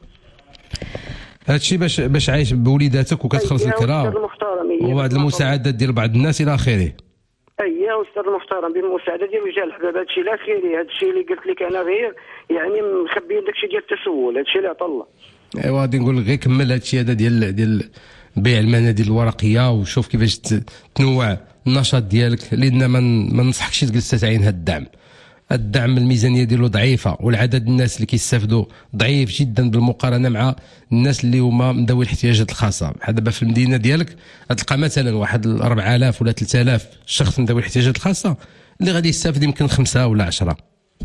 هادشي باش عايش بوليداتك وكتخلص الكرا وبعض المساعدات ديال بعض الناس الى اخره. يا استاذ المحترم بالمساعده ديالو جالح باب هادشي لا خيري. هادشي اللي قلت لك انا غير يعني مخبيين داكشي ديال التسول، هادشي اللي عطا الله. ايوا غادي نقول لك غير كمل هادشي هذا ديال بيع المناديل الورقيه وشوف كيفاش تنوع النشاط ديالك، لان ما ننصحكش تجلس تعين هاد الدعم الميزانيه ديالو ضعيفه والعدد الناس اللي كيستافدوا ضعيف جدا بالمقارنه مع الناس اللي هما من ذوي الاحتياجات الخاصه. بحال دابا في المدينه ديالك غتلقى مثلا واحد 4000 ولا 3000 شخص من ذوي الاحتياجات الخاصه اللي غادي يستافد يمكن 5 ولا 10.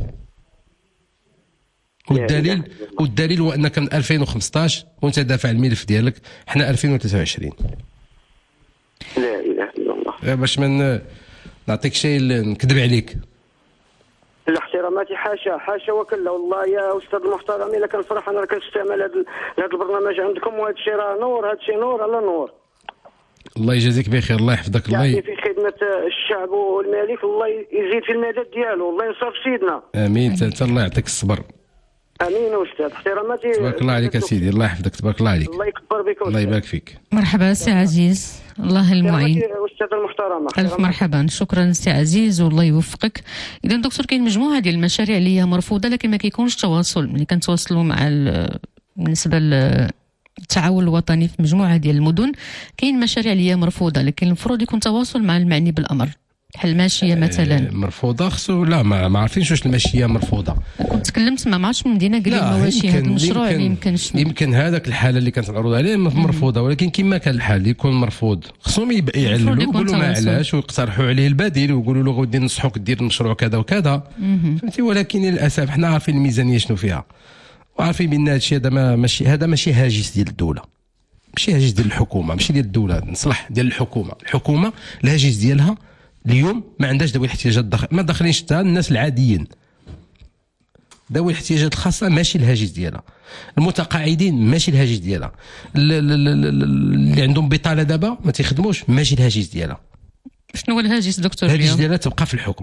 والدليل هو انك من 2015 وانت دافع الملف ديالك، حنا 2023. لا اله الا الله. باش من نعطيك شيء نكذب عليك. لا احتراماتي، حاشا وكلا. والله يا استاذ المحترم الا كنفرح انا كنستعمل هذا البرنامج عندكم، وهذا الشيء راه نور، هذا الشيء نور على نور. الله يجازيك بخير، الله يحفظك، الله في خدمه الشعب والملك، الله يزيد في المدد ديالو، الله ينصر سيدنا. امين. انت الله يعطيك الصبر. امين استاذ، احتراماتي. تبارك الله عليك سيدي، الله يحفظك، تبارك الله عليك. الله يكبر بك الله يبارك فيك. مرحبا سي عزيز، الله المعين. استاذ المحترمه، الف مرحبا، شكرا سي عزيز والله يوفقك. اذا دكتور كاين مجموعه ديال المشاريع اللي هي مرفوضه لكن ما كيكونش تواصل، ملي كنتواصلوا مع بالنسبه للتعاون الوطني في مجموعه ديال المدن كاين مشاريع اللي هي مرفوضه لكن المفروض يكون تواصل مع المعني بالامر، بحال الماشيه مثلا. مرفوضه خصو لا ما عارفينش واش الماشيه مرفوضه. كنت تكلمت مع عرفتش من مدينه قال لي ماشي هذا المشروع اللي يمكن هذاك الحاله اللي كانت معروض عليه مرفوضه، ولكن كما كان الحال يكون مرفوض خصهم يعللوا يقولوا ما علاش ويقترحوا عليه البديل ويقولوا له غادي ننصحوك دير المشروع كذا وكذا، فهمتي. ولكن للاسف حنا عارفين الميزانيه شنو فيها وعارفين بان هذا الشيء هذا ماشي هاجس ديال الدوله، ماشي هاجس ديال الحكومه، ماشي ديال الدوله، نصلح ديال الحكومه الهاجس ديالها اليوم ما عندهاش ذوي الاحتياجات ما داخلينش حتى الناس العاديين. ذوي الاحتياجات الخاصه ماشي الهاجس ديالها، المتقاعدين ماشي الهاجس ديالها، اللي عندهم بطاله دابا ما تيخدموش ماشي الهاجس ديالها. شنو هو الهاجس دكتور؟ الهاجس ديالها تبقى في الحكم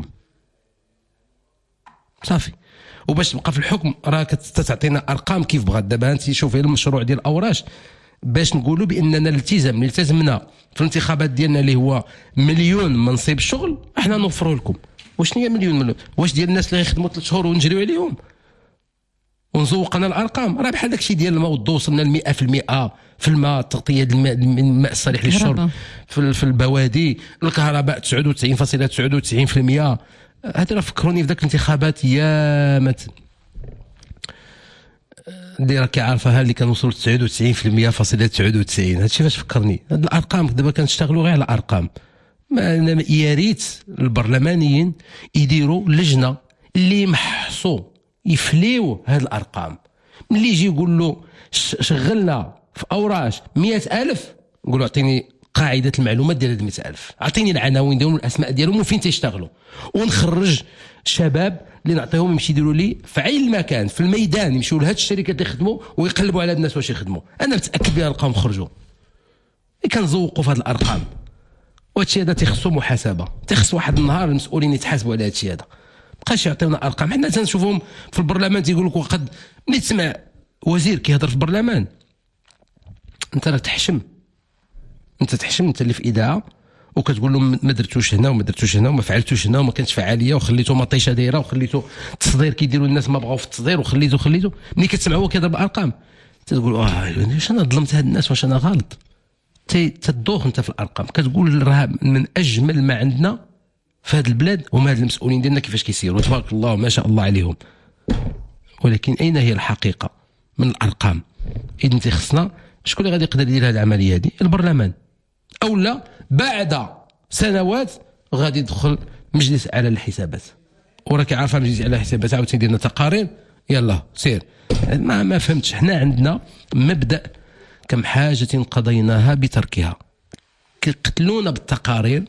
صافي، وباش تبقى في الحكم راه كتعطينا ارقام كيف بغات. دابا انت شوفي المشروع ديال الاوراش باش نقولوا باننا التزمنا في الانتخابات ديالنا اللي هو 1,000,000 منصب شغل، احنا نوفروا لكم. واش هي 1,000,000 واش ديال الناس اللي غيخدموا 3 شهور ونجريو عليهم ونزوقنا الارقام؟ راه بحال داكشي ديال الماء والضوء وصلنا ل 100% في الماء، تغطيه الماء الصالح للشرب في البوادي، الكهرباء 99.99%. هذا راه فكروني في ذاك الانتخابات يا اللي راكي عارفها اللي كنوصلوا ل 99.99%. هادشي فاش فكرني هاد الارقام. دابا كنشتغلوا غير على الارقام. يا ريت البرلمانيين يديروا لجنه اللي يمحصوا يفليو هاد الارقام. ملي يجي يقول له شغلنا في اوراش 100,000 نقولوا اعطيني قاعده المعلومات ديال هاد 100,000، اعطيني العناوين ديالهم والاسماء ديالهم وفين تيشتغلوا، ونخرج شباب اللي نعطيهم يمشي يديروا لي في عين المكان في الميدان، يمشيو لهاد الشركات اللي يخدموا ويقلبوا على هاد الناس واش يخدموا. انا متاكد بان نلقاهم خرجوا. كنزوقوا في هاد الارقام وهادشي هذا تيخصو محاسبه، تيخص واحد النهار المسؤولين يتحاسبوا على هادشي هذا. بقاش يعطيونا ارقام حنا تنشوفهم في البرلمان تيقول لك وقد ملي تسمع وزير كيهضر في البرلمان انت راه تحشم، انت اللي في اذاعه وكتقول لهم ما درتوش هنا وما درتوش هنا وما فعلتوش هنا وما كانتش فعاليه وخليتو مطيشه دايره وخليتو التصدير كيديروا الناس ما بغاو في التصدير وخليتو. ملي كتسمع هو كيضرب الارقام تقول واش انا ظلمت هاد الناس، واش انا غلط؟ تدوخ انت في الارقام كتقول راه من اجمل ما عندنا في هذا البلاد هما هاد المسؤولين ديالنا كيفاش كيسيروا تبارك الله ما شاء الله عليهم. ولكن اين هي الحقيقه من الارقام؟ اذا انت خصنا شكون اللي غادي يقدر يدير هذه العمليه هذه؟ البرلمان، او لا بعد سنوات غادي يدخل مجلس على الحسابات، وراك عارفه مجلس على الحسابات عاوتاني يدير لنا تقارير يلا سير. ما فهمتش. حنا عندنا مبدا كم حاجه قضيناها بتركها، كيقتلونا بالتقارير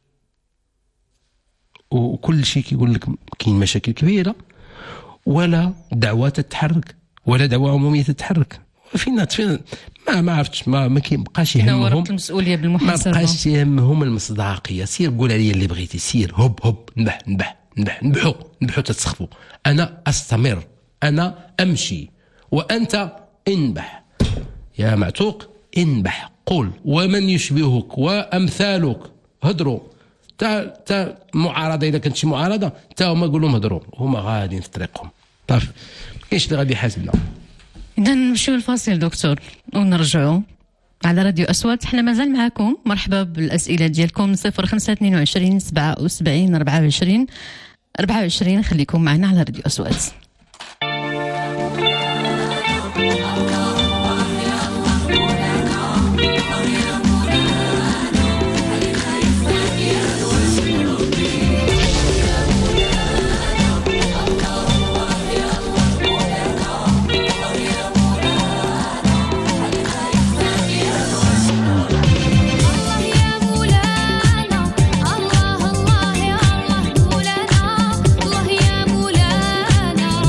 وكل شيء كيقول لك كاين مشاكل كبيره ولا دعوه تتحرك ولا دعوه عموميه تتحرك. فين ما عرفتش ما كيبقاش يهمهم المسؤوليه بالمحاسبه، ما بقاش يهمهم المصداقيه. سير قول عليا اللي بغيتي، سير هوب نبحوا تتسخفوا. انا استمر، انا امشي وانت انبح يا معتوق، انبح قل ومن يشبهك وامثالك هدروا. تا معارضه اذا كانت شي معارضه تا هما قول لهم هدروا، هما غاديين في طريقهم صافي، كاينش اللي غادي يحاسبنا. إذا نمشيو الفاصل دكتور ونرجعوا على راديو أصوات. حنا مازال معاكم، مرحبا بالأسئلة ديالكم 0522 77 24. خليكم معنا على راديو أصوات. الله يا مولانا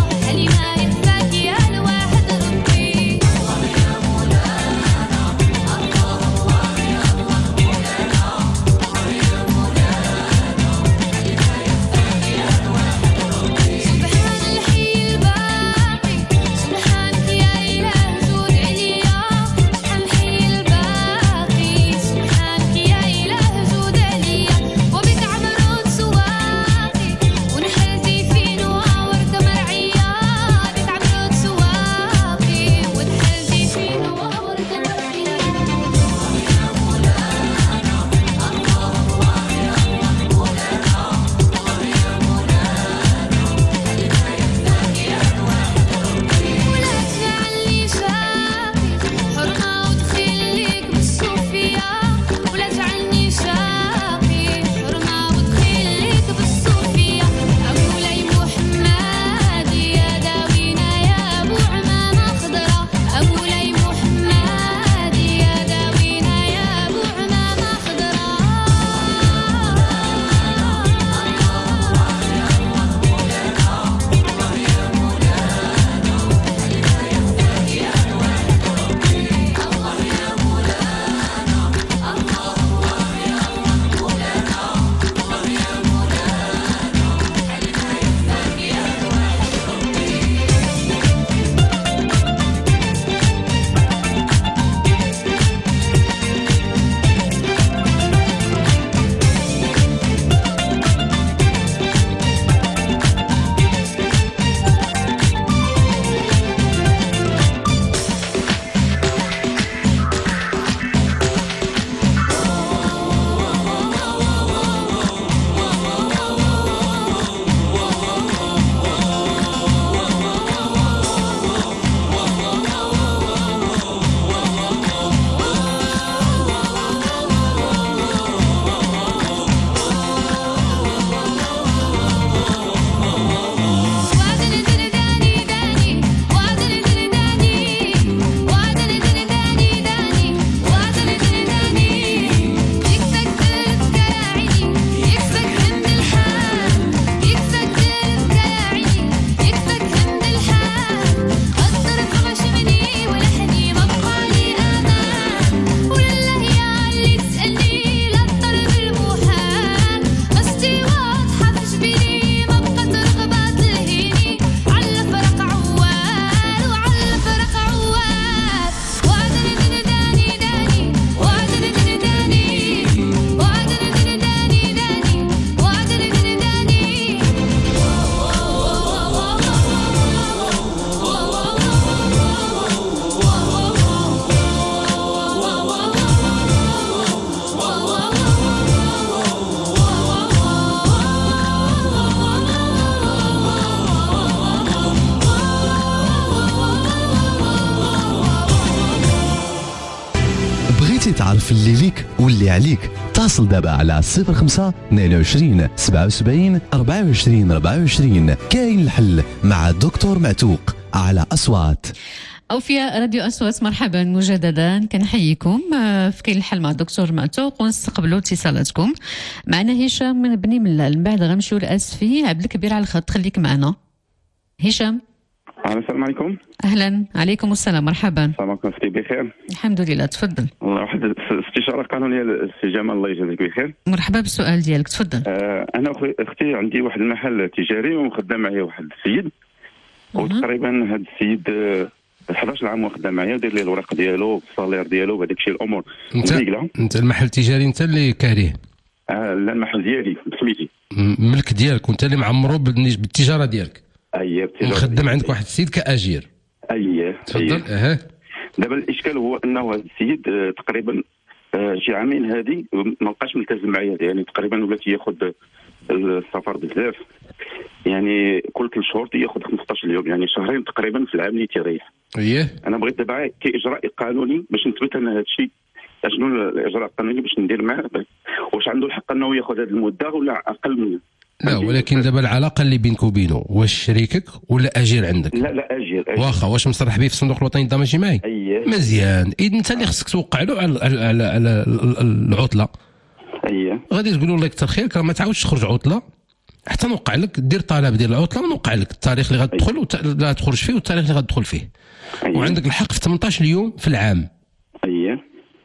بغيتي تعرف اللي ليك واللي عليك اتصل دابا على 05 22 77 24 24. كاين الحل مع الدكتور معتوق على أصوات. أوفياء راديو أصوات، مرحبا مجددا، كنحييكم في كاين الحل مع الدكتور معتوق ونستقبلوا اتصالاتكم. معنا هشام من بني ملال، من بعد غنمشيو لأسفي. عبد الكبير على الخط، خليك معنا هشام. السلام عليكم. اهلا. عليكم السلام، مرحبا. السلام عليكم، اختي بخير؟ الحمد لله، تفضل. والله واحد استشاره قانونيه للسي جمال، الله يجازيك بخير. مرحبا بالسؤال ديالك، تفضل. انا اختي عندي واحد المحل تجاري ومخدم معايا واحد السيد، وتقريبا هذا السيد 11 عام وخدام معايا ودير لي الوراق ديالو الصالير ديالو وهذاك الشيء الامور مزيقله. انت المحل التجاري انت اللي كاريه؟ لا، المحل ديالي بسميتي، ملك ديالك وانت اللي معمرو بالتجاره ديالك. اييه، مخدم عندك واحد السيد كاجير. اييه تفضل. دابا الاشكال هو انه هذا السيد تقريبا شي عامين هذه ما بقاش ملتزم معايا، يعني تقريبا ولا تياخذ السفر بزاف، يعني كل 3 شهور تياخذ 15 يوم، يعني شهرين تقريبا في العام اللي تيريح. اييه. انا بغيت دابا كاجراء قانوني باش نثبت ان هذا الشيء، شنو الاجراء القانوني باش ندير معاه، واش عنده الحق انه ياخذ هذه المده ولا اقل منها؟ لا، ولكن دابا العلاقه اللي بينك وبينه واش شريكك ولا اجير عندك؟ لا اجير. واخا، واش مصرح به في الصندوق الوطني للضمان الاجتماعي؟ اييه. مزيان. اذا انت اللي خصك توقع له على العطله. اييه. غادي تقول له الله يكثر خيرك، ما تعاودش تخرج عطله حتى نوقع لك، دير طلب ديال العطله ونوقع لك التاريخ اللي غتدخل لا تخرج فيه والتاريخ اللي غتدخل فيه. وعندك الحق في 18 يوم في العام. اييه.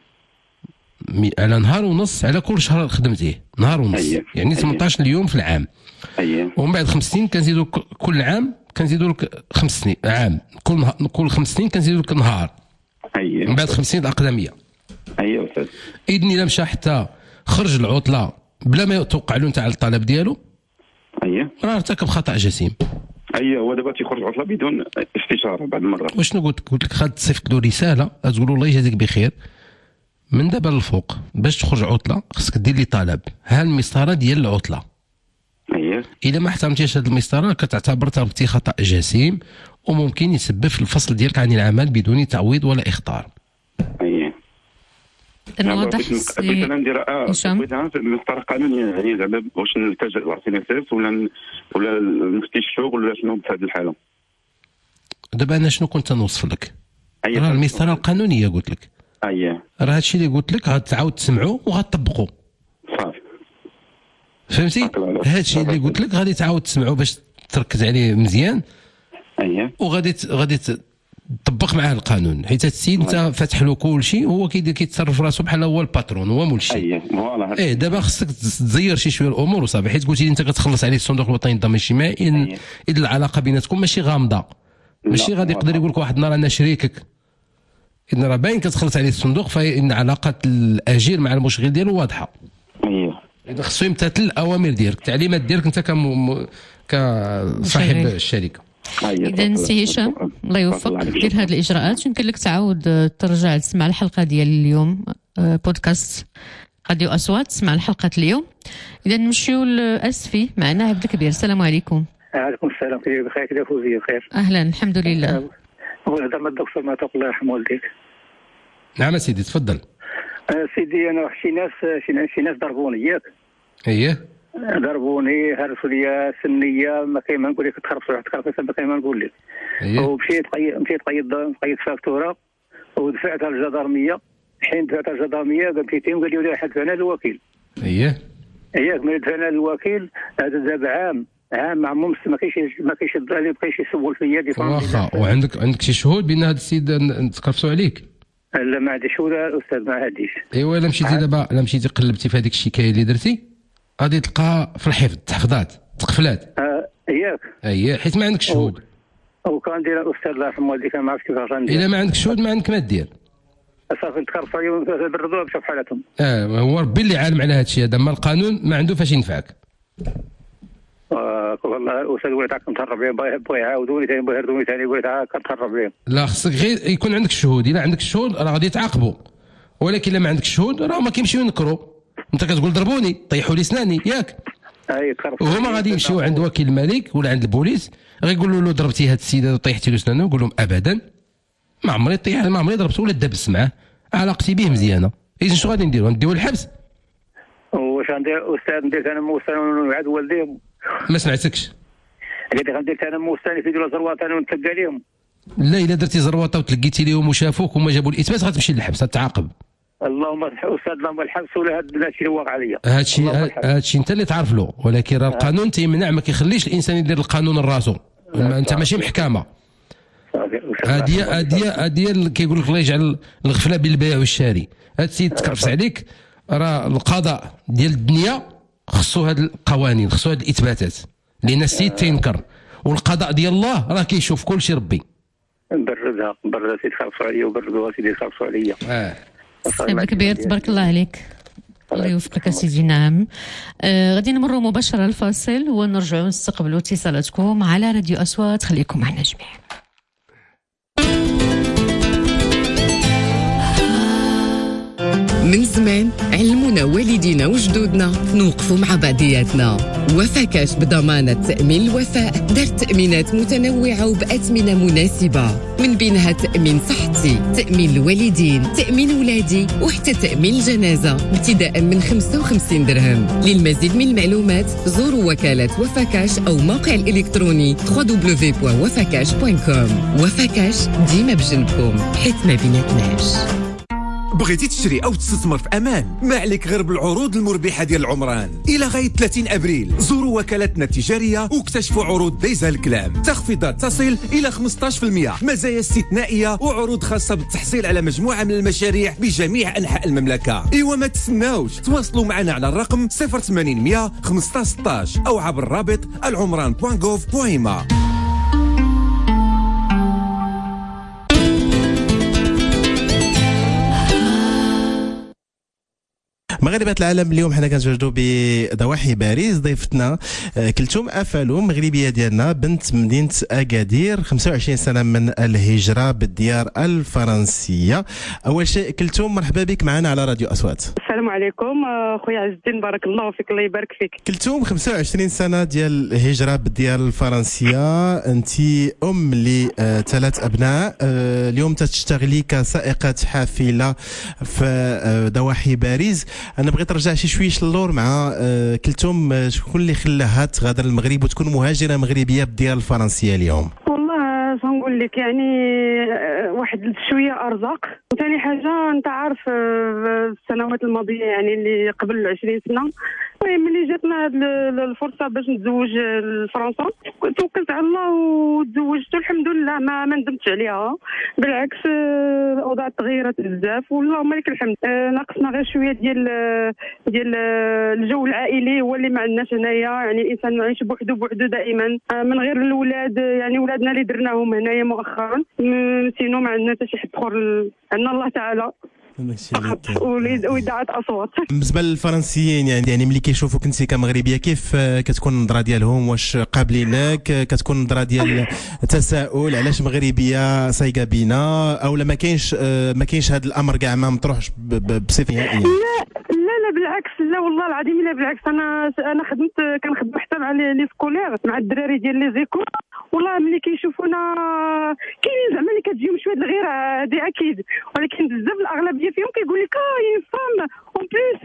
على نهار ونص على كل شهر خدمتيه، نهار ونص. يعني 18 يوم في العام. ومن بعد 5 سنين كنزيدوا كل عام كنزيدوا لك 5 سنين عام، كل 5 سنين كنزيدوا لك نهار. من بعد 5 سنين الاقدميه. استاذ. اذن الا مشى حتى خرج العطله بلا ما توقع له انت على الطلب ديالو، راه ارتكب خطا جسيم. هو دابا تيخرج عطله بدون استشاره بعد المره. وشنو قلت لك؟ غادي تصيفط له رساله تقول له الله يجازيك بخير، من دابا للفوق باش تخرج عطله خصك دير لي طلب، ها المسطره ديال العطله. اذا ما احترمتيش هذه المسطره كتعتبر تركتي خطا جسيم وممكن يسبب في الفصل ديالك عن العمل بدون تعويض ولا اخطار. انا واضح بغيت انا ندير في المسطره القانونيه، يعني زعما واش نلتجئ للارتينيسيس ولا نفتي الشغل ولا شنو في هذه الحاله. دابا انا شنو كنت نوصف لك؟ راه المسطره القانونيه قلت لك. راه هادشي اللي قلت لك غتعاود تسمعوا وغتطبقوا. صافي. فهمتي؟ هادشي اللي قلت لك غادي تعاود تسمعوا باش تركز عليه مزيان. وغادي تطبق معاه القانون، حيت السيد انت فاتح له كل شيء، هو كيتصرف راسو بحال هو الباترون، هو مول الشيء. دابا خصك تزير شي شويه الامور وصافي، حيت قلتي لي انت كتخلص عليه الصندوق الوطني للضمان الاجتماعي. اذا العلاقه بيناتكم ماشي غامضه، ماشي غادي يقدر يقول لك واحد النهار انا شريكك، إذا راه باين كتخلص عليه الصندوق، فإن علاقة الأجير مع المشغل ديالو واضحة. إذا خصو يمتثل الأوامر ديالك، التعليمات ديالك أنت كصاحب الشركة. إذا سي هشام الله يوفق، دير هذه الإجراءات. يمكن لك تعاود ترجع تسمع الحلقة ديال اليوم، بودكاست راديو أصوات، تسمع الحلقة اليوم. إذا نمشيو لأسفي، معنا عبد الكبير. السلام عليكم. وعليكم السلام. كيف بخير؟ كيف فوزي بخير؟ أهلا، الحمد لله. نهضر مع الدكتور معتوق الله يرحم والديك. نعم سيدي، تفضل. سيدي انا شي ناس ضربوني ياك. ضربوني، هرسوا لي سنيه، ما كاين ما نقول لك تخربص واحد الكرفيسه، ما كاين ما نقول لك. ومشيت قيد فاكتوره ودفعتها للجدارميه. حين دفعتها للجدارميه قالت لي ولي حدفنا للوكيل. ملي دفعنا للوكيل هذا دابا عام ما عمرهم ما كاينش الضالي بقايش يسول فيا ديفون. واخا، وعندك شي شهود بان هذا السيد تكرفسوا عليك؟ لا ما عنديش شهود الاستاذ، ما عنديش. الا مشيتي دابا، مشيتي قلبتي في هذيك الشكايه اللي درتي غادي تلقى في الحفظ تحفظات تقفلات. حيت ما عندكش شهود. وكان دير الاستاذ الله يرحم والديك، ما عرفتش كيفاش غندير. الا ما عندك شهود ما عندك ما دير. صافي نتكرفوا عليهم بالردود بشوف حالتهم. هو ربي اللي عالم على هذا الشيء هذا، ما القانون ما عنده فاش ينفعك. والله الاستاذ وليت كنتهرب بهم، بغا يعاودوني ثاني، بغا يهردوني ثاني، وليت كنتهرب بهم. لا، خصك غير يكون عندك الشهود. الا عندك الشهود راه غادي تعاقبوا، ولكن الا ما عندك الشهود راه ما كيمشيو ينكروا. انت كتقول ضربوني طيحوا لي سناني ياك، وهما غادي يمشيو عند وكيل الملك ولا عند البوليس، غيقولوا له ضربتي هذا السيد هذا طيحتي له سنانه، ويقول لهم ابدا ما عمري ضربته ولا دبست معاه، علاقتي به مزيانه. اذا شنو غادي نديرو؟ نديو الحبس؟ واش غندير استاذ؟ ندير انا موسى ونوعد والديهم. ما سمعتكش. قلت غندير انا موسى في دول زروات انا ونتلقى لهم. لا الا درتي زروطه وتلقيتي لهم وشافوك وما جابوا الاثبات غتمشي للحبس، غتعاقب. اللهم استاذ اللهم الحبس ولا هذا الشيء اللي واقع عليا. هادشي انت اللي تعرف له، ولكن راه القانون تيمنع، ما كيخليش الانسان يدير القانون لراسو. انت ماشي محكمه. هادي كيقول لك الله يجعل الغفله بالبيع والشاري. هاد السيد تكرفس عليك، راه القضاء ديال الدنيا خصو هاد القوانين، خصو هاد الاثباتات، لان السيد تينكر، والقضاء ديال الله راه كيشوف كل شيء ربي. برد سيدي خلصوا عليا وبردوا سيدي خلصوا عليا. سيد الكبير تبارك الله عليك، الله يوفقك سيدي. نعم، غادي نمروا مباشره الفاصل ونرجعوا نستقبلوا اتصالاتكم على راديو أصوات. خليكم معنا جميعا. من زمان علمونا والدينا وجدودنا نوقفوا مع بعضياتنا. وفاكاش بضمانة تأمين الوفاء دارت تأمينات متنوعة وبأثمنة مناسبة، من بينها تأمين صحتي، تأمين الوالدين، تأمين ولادي، وحتى تأمين الجنازة ابتداء من 55 درهم. للمزيد من المعلومات زوروا وكالة وفاكاش أو موقع الإلكتروني www.wafakash.com. وفاكاش ديما بجنبكم حيت ما بيناتناش. بغيتي تشري او تستثمر في امان؟ ما عليك غير بالعروض المربحه ديال العمران. الى غايه 30 ابريل زوروا وكالتنا التجاريه واكتشفوا عروض دايزه الكلام، تخفيضات تصل الى 15%، مزايا استثنائيه وعروض خاصه بالتحصيل على مجموعه من المشاريع بجميع انحاء المملكه. ايوا ما تسناوش، تواصلوا معنا على الرقم 0800 15 16 او عبر الرابط العمران.gov.ma. مغاربة العالم اليوم حنا كنتواجدوا بضواحي باريس. ضيفتنا كلثوم افالو، مغربيه ديالنا، بنت مدينه اكادير، 25 سنه من الهجره بالديار الفرنسيه. اول شيء كلثوم مرحبا بك معنا على راديو أصوات. السلام عليكم خويا عز الدين، بارك الله فيك، الله يبارك فيك. كلثوم 25 سنه ديال الهجره بالديار الفرنسيه، انت ام لثلاث ابناء، اليوم تشتغلي كسائقه حافله في ضواحي باريس. انا بغيت نرجع شي شويش للور مع كلثوم، شكون اللي خلاها تغادر المغرب وتكون مهاجره مغربيه بالديار الفرنسيه اليوم؟ والله شنقول لك، يعني واحد شويه ارزاق، وثاني حاجه انت عارف السنوات الماضيه يعني اللي قبل 20 سنه، المهم ملي جاتنا هاد الفرصه باش نتزوج لفرنسا توكلت على الله وتزوجت، والحمد لله ما ندمتش عليها، بالعكس الاوضاع تغيرت بزاف واللهم لك الحمد. ناقصنا غير شويه ديال الجو العائلي هو اللي ما عندناش هنايا، يعني الانسان يعيش بوحدو دائما من غير الاولاد، يعني ولادنا اللي درناهم هنايا مؤخرا، سينو ما عندنا حتى شي حد اخر، عندنا الله تعالى فقط وإذاعة أصوات. بالنسبة للفرنسيين يعني ملي كيشوفوك انت كمغربية، كيف كتكون النظرة ديالهم؟ واش قابلينك؟ كتكون النظرة ديال تساؤل علاش مغربية سايقة بينا، او لا ما كاينش هذا الامر كاع ما مطروحش بصفة نهائية؟ لا بالعكس، لا والله العظيم لا بالعكس. انا كنخدم حتى مع لي سكولير، مع الدراري ديال لي زيكول، والله ملي كيشوفونا كاينين زعما اللي كتجيهم شويه الغيره، هذه اكيد، ولكن بزاف الاغلبيه فيهم كيقول لك اون فام اون بليس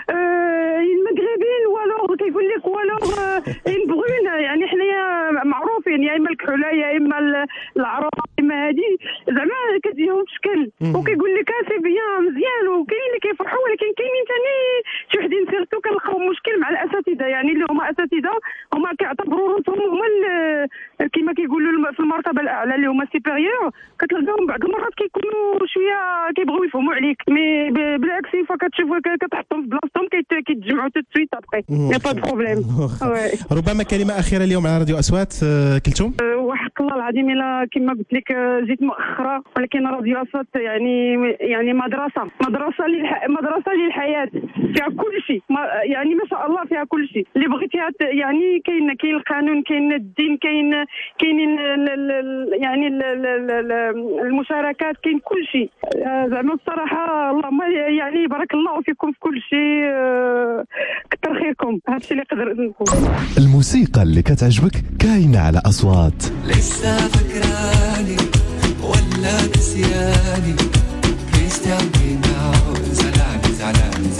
المغربيين، والو كيقول لك والو ان برون، يعني حنايا معروفين يا اما الكحوله يا اما العروق يا اما هذه، زعما كتجيهم شكل وكيقول لك سي بيان مزيان، وكاينين اللي كيفرحوا، ولكن كاينين ثاني شي وحدين سيرتو كنلقاو مشكل مع الاساتذه، يعني اللي هما اساتذه هما كيعتبروا روحهم هما كما كيقولوا في المرتبه الاعلى اللي هما سيبيريور، كتلقاهم بعض المرات كيكونوا شويه كيبغيو يفهموا عليك، مي بالعكس فكتشوفوا كتحطهم في بلاصتهم كيتجمعوا تسويت ابخي، يا با دو بروبليم. ربما كلمه اخيره اليوم على راديو أصوات كلثوم. وحق الله العظيم الا كما قلت لك جيت مؤخره، ولكن راديو أصوات يعني مدرسه للحياه، فيها كل شيء، يعني ما شاء الله فيها كل شيء اللي بغيتيها، يعني كاين القانون، كاين الدين، كاينين يعني المشاركات، كاين كل شيء، زعما الصراحه اللهم يعني بارك الله فيكم في كل شيء، كثر خيركم، هذا الشيء اللي نقدر نقول. الموسيقى اللي كتعجبك كاينه على أصوات. لسه فكراني ولا نسياني كريستيان بيناو زلاني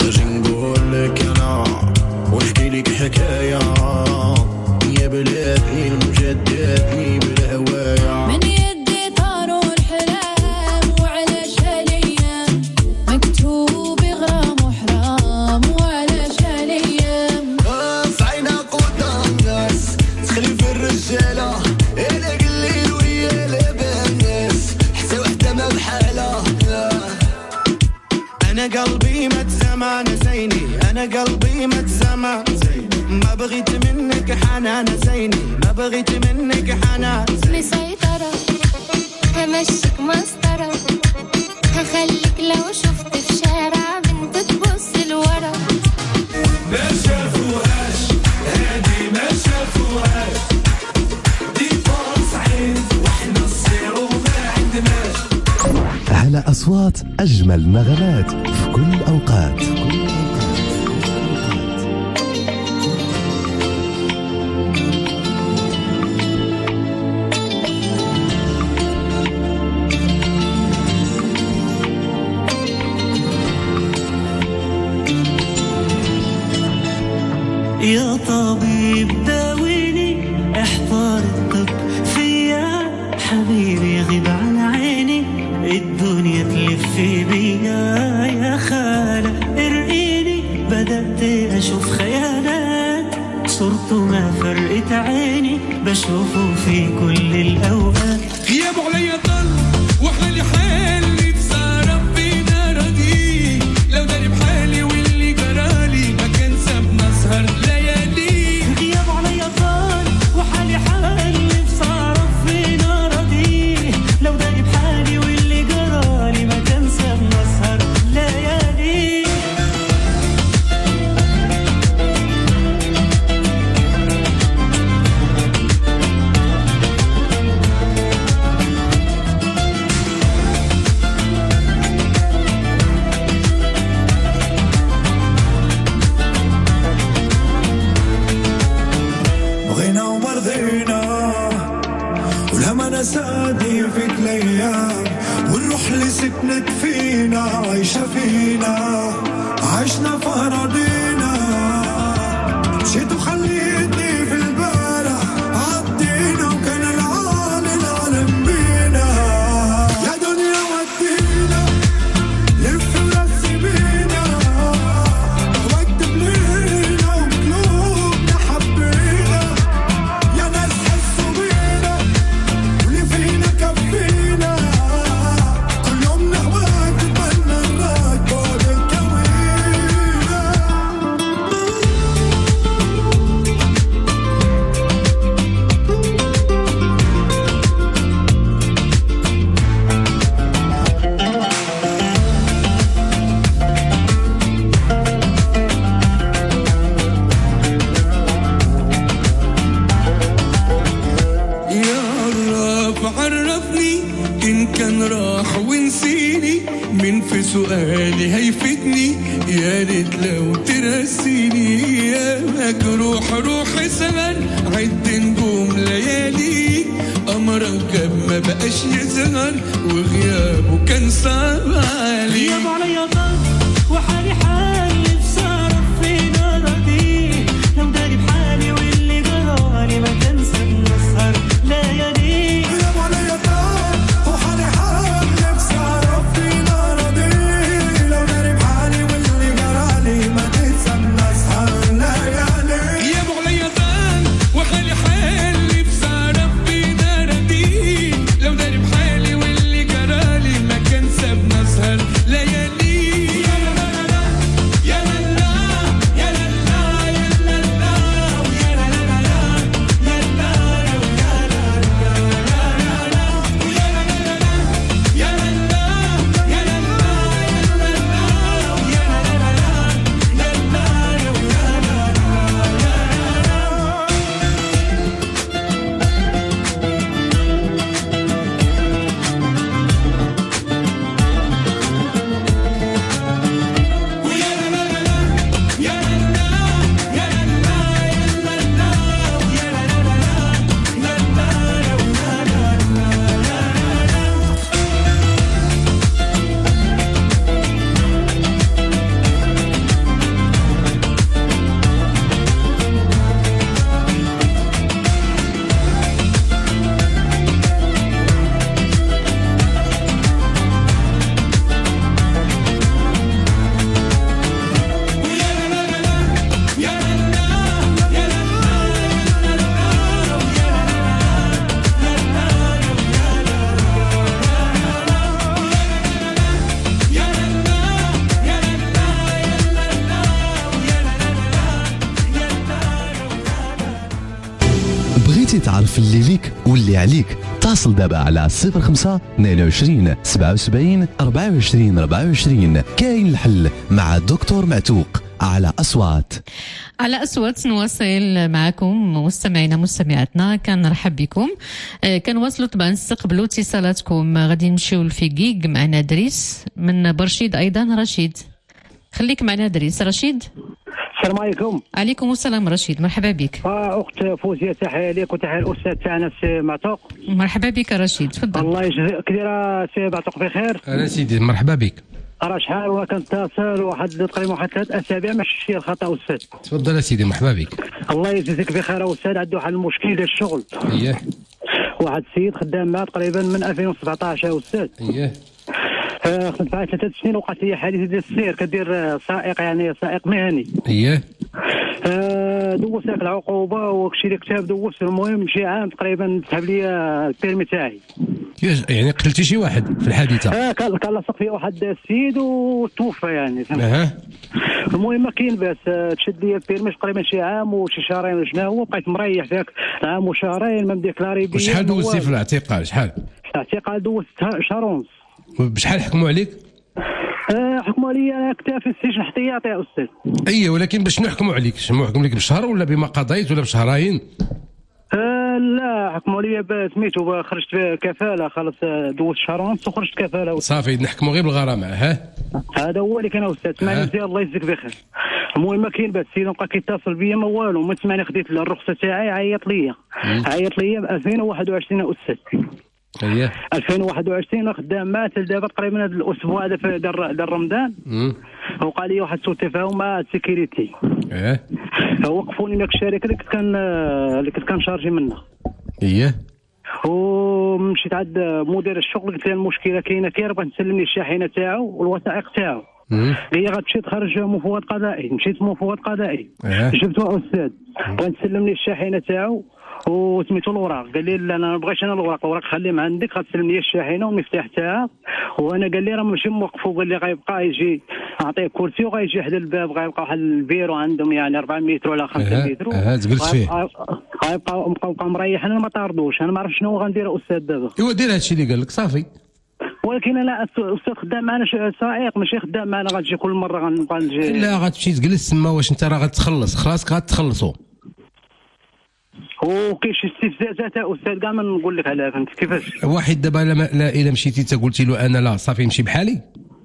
اجي نقول لك انا ونحكي لك حكايه يا بلادي المجددني بالهوايه من يدي طاروا الحلام وعلاش هالايام مكتوب غرام وحرام وعلاش هالايام صعينا قدام الناس تخلي في الرجاله انا قليل ويا لاباس حتى وحده ما بحالها انا قلبي متسمى نسيني انا قلبي متسمى ما بغيت منك حنان زيني ما بغيت منك حنان مسيطرة همشيك مسطرة هخليك لو شفت في شارع بنت تبص لورا ما شافوهاش هادي ما شافوهاش دي فرص عين واحنا نصير وما عندناش على أصوات أجمل نغمات في كل الأوقات. يا طبيب داويني احضر الطب فيا حبيبي غيب عن عيني الدنيا تلف بيا يا خالة ارقيني بدأت اشوف خيالات صرت ما فرقت عيني بشوفه في كل الاوقات غيابه عليا طل وحالي حالي بصرف بينا ردي لو داري بحالي واللي جرالي ما كان سابنا سهر ليالي غيابه عليا طال وحالي حالي بصرف بينا ردي لو داري بحالي واللي جرالي ما كان سابنا سهر ليالي بغينا ومرضينا ولما نسادي فيك الايام والروح اللي سكنت فينا عايشه فينا عشنا في اراضينا مشيت وخليتني في البارح عدينا وكان العالم بينا يا دنيا ودينا لف ورسي بينا واكتب لينا وقلوبنا حبينا يا ناس حسوا بينا واللي فينا كفينا كل يوم نهواك نتمنى نراك بعد الكوينة يا رب عرفني إن كان راح ونسيني من في سؤالي هيفتني يا ريت لو ترسيني يا مجروح روح زمن عد نجوم ليالي أمرك ما بقاش يظهر وغيابه كان صعب علي غيابه عليا طال وحالي حالي بصرف فينا ردي لو داري بحالي واللي جرالي ما كان سابنا سهر ليالي غيابه عليا طال وحالي حالي بصرف فينا ردي لو داري بحالي واللي جرالي ما كان سابنا سهر ليالي غيابه عليا طال وحالي حالي بصرف فينا ردي لو داري بحالي واللي جرالي ما كان سابنا سهر بغيتي تعرف اللي ليك واللي عليك؟ اتصل دابا على 05 22 77 24 24. كاين الحل مع الدكتور معتوق على أصوات. على أصوات نواصل معكم مستمعينا مستمعاتنا، كنرحب بكم. كنواصلوا طبعا نستقبلوا اتصالاتكم. غادي نمشيو لفيكيك، معنا دريس من برشيد، أيضا رشيد. خليك معنا دريس. رشيد السلام عليكم. عليكم السلام رشيد، مرحبا بك. اخت فوزيه، تحيه لك وتحيه الاستاذ تاعنا سي معتوق. مرحبا بك رشيد، تفضل. الله يجزيك. كي دايره سي معتوق بخير؟ انا سيدي مرحبا بك. راه شحال وانا كنتصل واحد تقريبا واحد 3 اسابيع ما شفتش الخطا استاذ. تفضل سيدي مرحبا بك. الله يجزيك بخير استاذ. عنده واحد المشكل ديال الشغل. اييه. واحد السيد خدام معاه تقريبا من 2017 استاذ. اييه. خدمت معاه 3 سنين، وقعت لي حادثه ديال السير، كدير سائق يعني سائق مهني. اييه. دوزت لك العقوبه وكشي اللي كتاب دوزت. المهم شي عام تقريبا سحب لي البيرمي تاعي. يعني قتلتي شي واحد في الحادثه؟ كان لاصق فيه واحد السيد وتوفى يعني. المهم ما كاين باس. تشد لي البيرمي تقريبا شي عام وشي شهرين ولا شنو هو، بقيت مريح ذاك عام وشهرين ما مديكلاري بيا. وشحال دوزتي في الاعتقال؟ شحال؟ الاعتقال دوزت شهر ونص. بشحال حكموا عليك؟ حكموا علي اكتفي السجن احتياطي يا استاذ. اي ولكن باش حكموا عليك؟ حكموا عليك بشهر ولا بما قضيت ولا بشهرين؟ لا حكموا علي سميتو خرجت بكفاله خلص. دوزت شهر ونص وخرجت كفاله. صافي نحكموا غير بالغرامه. هذا هو اللي كان استاذ. سمعني مزيان الله يجزيك بخير. المهم ما كاين باس. السيد بقى كيتصل بيا ما والو، ما سمعني. خديت الرخصه تاعي عيط ليا ب 2021 استاذ. اييه 2021 خدام معاه دابا تقريبا هذا الاسبوع هذا في دار رمضان. وقع لي واحد سوء تفاهم مع السيكيوريتي. وقفوني هناك الشركه اللي كنت كنشارجي منها. اييه. ومشيت عند مدير الشغل قلت له المشكله كاينه بغا نسلمني الشاحنه تاعو والوثائق تاعو. هي غتمشي تخرج مفوض قضائي. مشيت مفوض قضائي. جبته استاذ بغا نسلمني الشاحنه تاعو وسميتو الوراق. قال لي لا انا ما بغيتش انا الوراق خليهم عندك، غتسلم لي الشاحنه والمفتاح تاعها. وانا قال لي راه ماشي موقفو، قال لي غيبقى يجي نعطيه كرسي وغيجي حدا الباب، غيبقى واحد البيرو عندهم يعني 4 متر ولا 5 متر. تجلس فيه. غيبقى مريح. انا ما طاردوش، انا ما عرفتش شنو غندير استاذ دابا. ايوا دير هادشي اللي قال لك صافي. ولكن انا استاذ خدام معنا سائق ماشي خدام معنا غتجي كل مره غنبقى نجي. لا غتمشي تجلس تما. واش انت راه غتخلص؟ خلاص غتخلصوا. وكاين شي استفزازات استاذ كاع ما نقول لك عليها. فهمت كيفاش؟ واحد دابا لا الا مشيتي انت قلتي له انا لا صافي نمشي بحالي،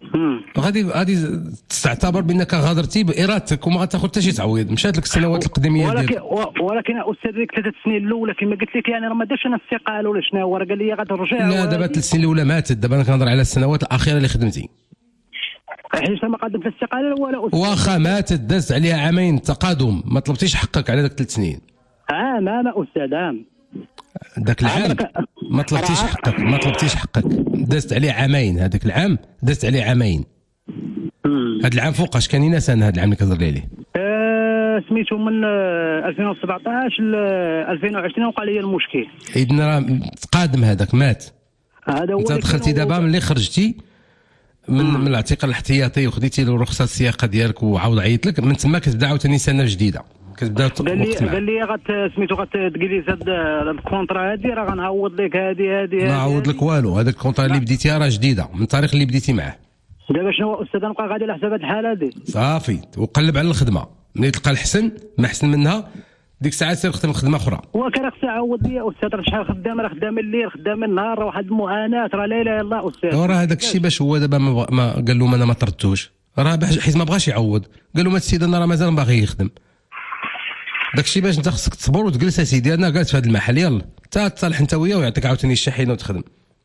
غادي تستعتبر بانك غادرتي بارادتك وما غتاخذ حتى شي تعويض. مشات لك السنوات القديمه ولكن استاذ ديك 3 سنين الاولى كما قلت لك يعني راه ما دارش انا استقاله ولا شنو هو. راه قال لي غترجع. لا دابا 3 سنين الاولى ماتت. دابا انا كنهضر على السنوات الاخيره اللي خدمتي. حيت ما قدمت الاستقاله ولا استاذ. واخا ماتت دازت عليها عامين تقادم، ما طلبتيش حقك على ذاك 3 سنين. عام استاذ عام. ذاك العام ما طلبتيش حقك. دازت عليه عامين. هذاك العام دازت عليه عامين. هذا العام فوقاش كاين سنه. هذا العام اللي كتهضر لي عليه سميتو من 2017 ل 2020 وقع لي المشكل. اذن راه تقادم هذاك مات. هذا هو. انت دخلتي دابا ملي خرجتي من الاعتقال الاحتياطي وخديتي رخصه السياقه ديالك وعاود عيط لك، من تما كتبدا عاوتاني سنه جديده. كتبدا قال لي سميتو غتجلس هاد الكونطرا هادي راه غنعوض لك هادي. ما عوض لك والو. هذاك الكونطرا اللي بديتيها راه جديده من التاريخ اللي بديتي معاه. دابا شنو استاذ نبقى غادي على حساب هاد الحاله هادي؟ صافي وقلب على الخدمه. ملي تلقى الحسن ما احسن منها ديك الساعه سير خدم خدمه اخرى. وكان خصها عوض لي استاذ. راه شحال خدام، راه خدام الليل خدام النهار، راه واحد المعاناه. راه لا اله الا الله استاذ. راه هذاك الشيء باش هو دابا ما قال لهم انا ما طردتوش. راه حيت ما بغاش يعوض. قال لهم السيد انا راه مازال باغي يخدم. داك الشيء باش انت خصك تصبر وتجلس اسيدي. انا قالت في هذا المحل يلا حتى تصالح انت وياه ويعطيك عاوتاني الشاحنه وتخدم.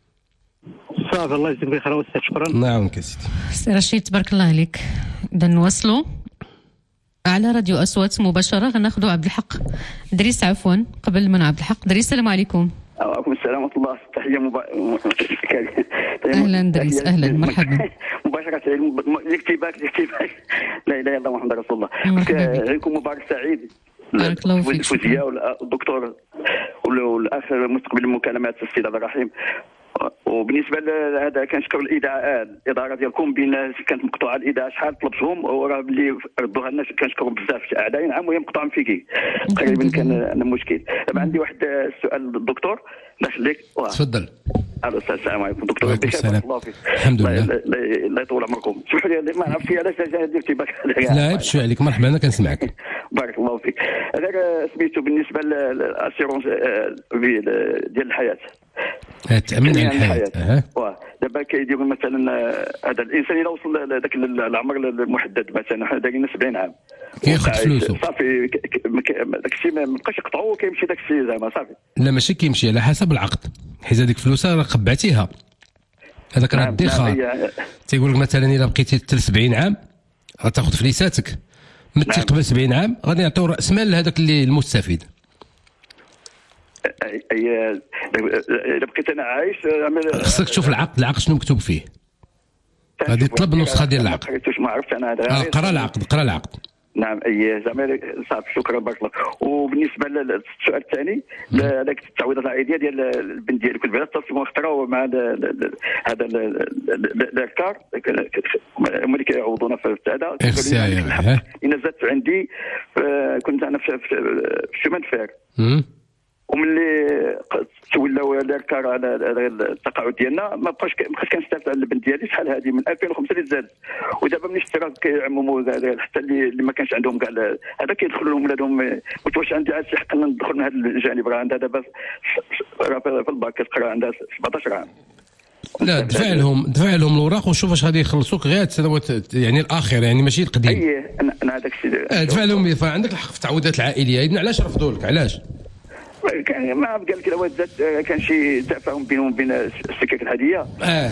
صافي الله يجزيك بخير استاذ. شكرا. الله يعاونك سيدي. سي رشيد تبارك الله عليك. اذا نوصلوا على راديو اصوات مباشره. غناخذوا عبد الحق دريس. عفوا قبل من عبد الحق دريس. السلام عليكم. وعليكم السلام ورحمه الله. تحيه اهلا دريس. اهلا مرحبا. مباشره الاكتباك لا اله الا الله محمد رسول الله. عليكم مبارك سعيد. بارك الله فيك. الفوزيه والدكتور والاخ مستقبل المكالمات السيد عبد الرحيم. وبالنسبه لهذا كنشكر الاداره ديالكم بين كانت مقطوعه الاذاعه شحال طلبتهم وراه باللي ردوها لنا كنشكرهم بزاف اعداء نعم وهي مقطوعه فيكي تقريبا كان مشكل. دابا عندي واحد السؤال للدكتور الله يخليك. تفضل. السلام عليكم دكتور. وعليكم السلام. الحمد لله. الله يطول عمركم. سمحوا لي ما عرفتش علاش درتي باك. لا عيب شويه عليك مرحبا انا كنسمعك. بارك الله فيك. غير سميتو بالنسبه للاسيرونس ديال الحياه التامين على الحياه. دابا كيديروا مثلا هذا الانسان الا وصل لذاك العمر المحدد مثلا حنا دايرين 70 عام كياخذ فلوسه صافي داك الشيء ما بقاش يقطعوه وكيمشي داك الشيء زعما صافي. لا ماشي كيمشي على حسب العقد حيت هذيك فلوسها راه قبعتيها هذاك راه الادخار. تيقول لك مثلا الا بقيتي حتى 70 عام غتاخذ فليساتك من تقبل 70 عام غادي يعطيو راس مال لهذاك اللي المستفيد. الا بقيت انا عايش خصك تشوف العقد شنو مكتوب فيه غادي تطلب النسخه ديال العقد. ما عرفت انا هذا قرا العقد. نعم زعما صافي شكرا بارك الله. وبالنسبه للسؤال الثاني هذاك التعويضات العائليه ديال البنت ديالك البنات تصموا اختاروا مع هذا الكار هما اللي كيعوضونا في هذا انا زادت عندي كنت انا في الشمال فير وملي تولاو الكار على التقاعد ديالنا ما بقاش كنستافد على البنت ديالي شحال هذه من 2005 اللي زاد. ودابا ملي اشترا كيعمموا حتى اللي ما كانش عندهم كاع هذا كيدخلوا لهم ولادهم. قلت واش عندي عاد شي حق ندخل من هذا الجانب راه عندها دابا في الباك كتقرا عندها 17 عام. لا دفع لهم الوراق وشوف واش غادي يخلصوك غير السنوات يعني الاخير يعني ماشي القديم. انا هذاك الشيء دفع لهم عندك الحق في التعويضات العائليه. اذن علاش رفضوا لك علاش؟ كان ما قال لك لو زاد كان شي تفاهم بينهم وبين السكك الهديه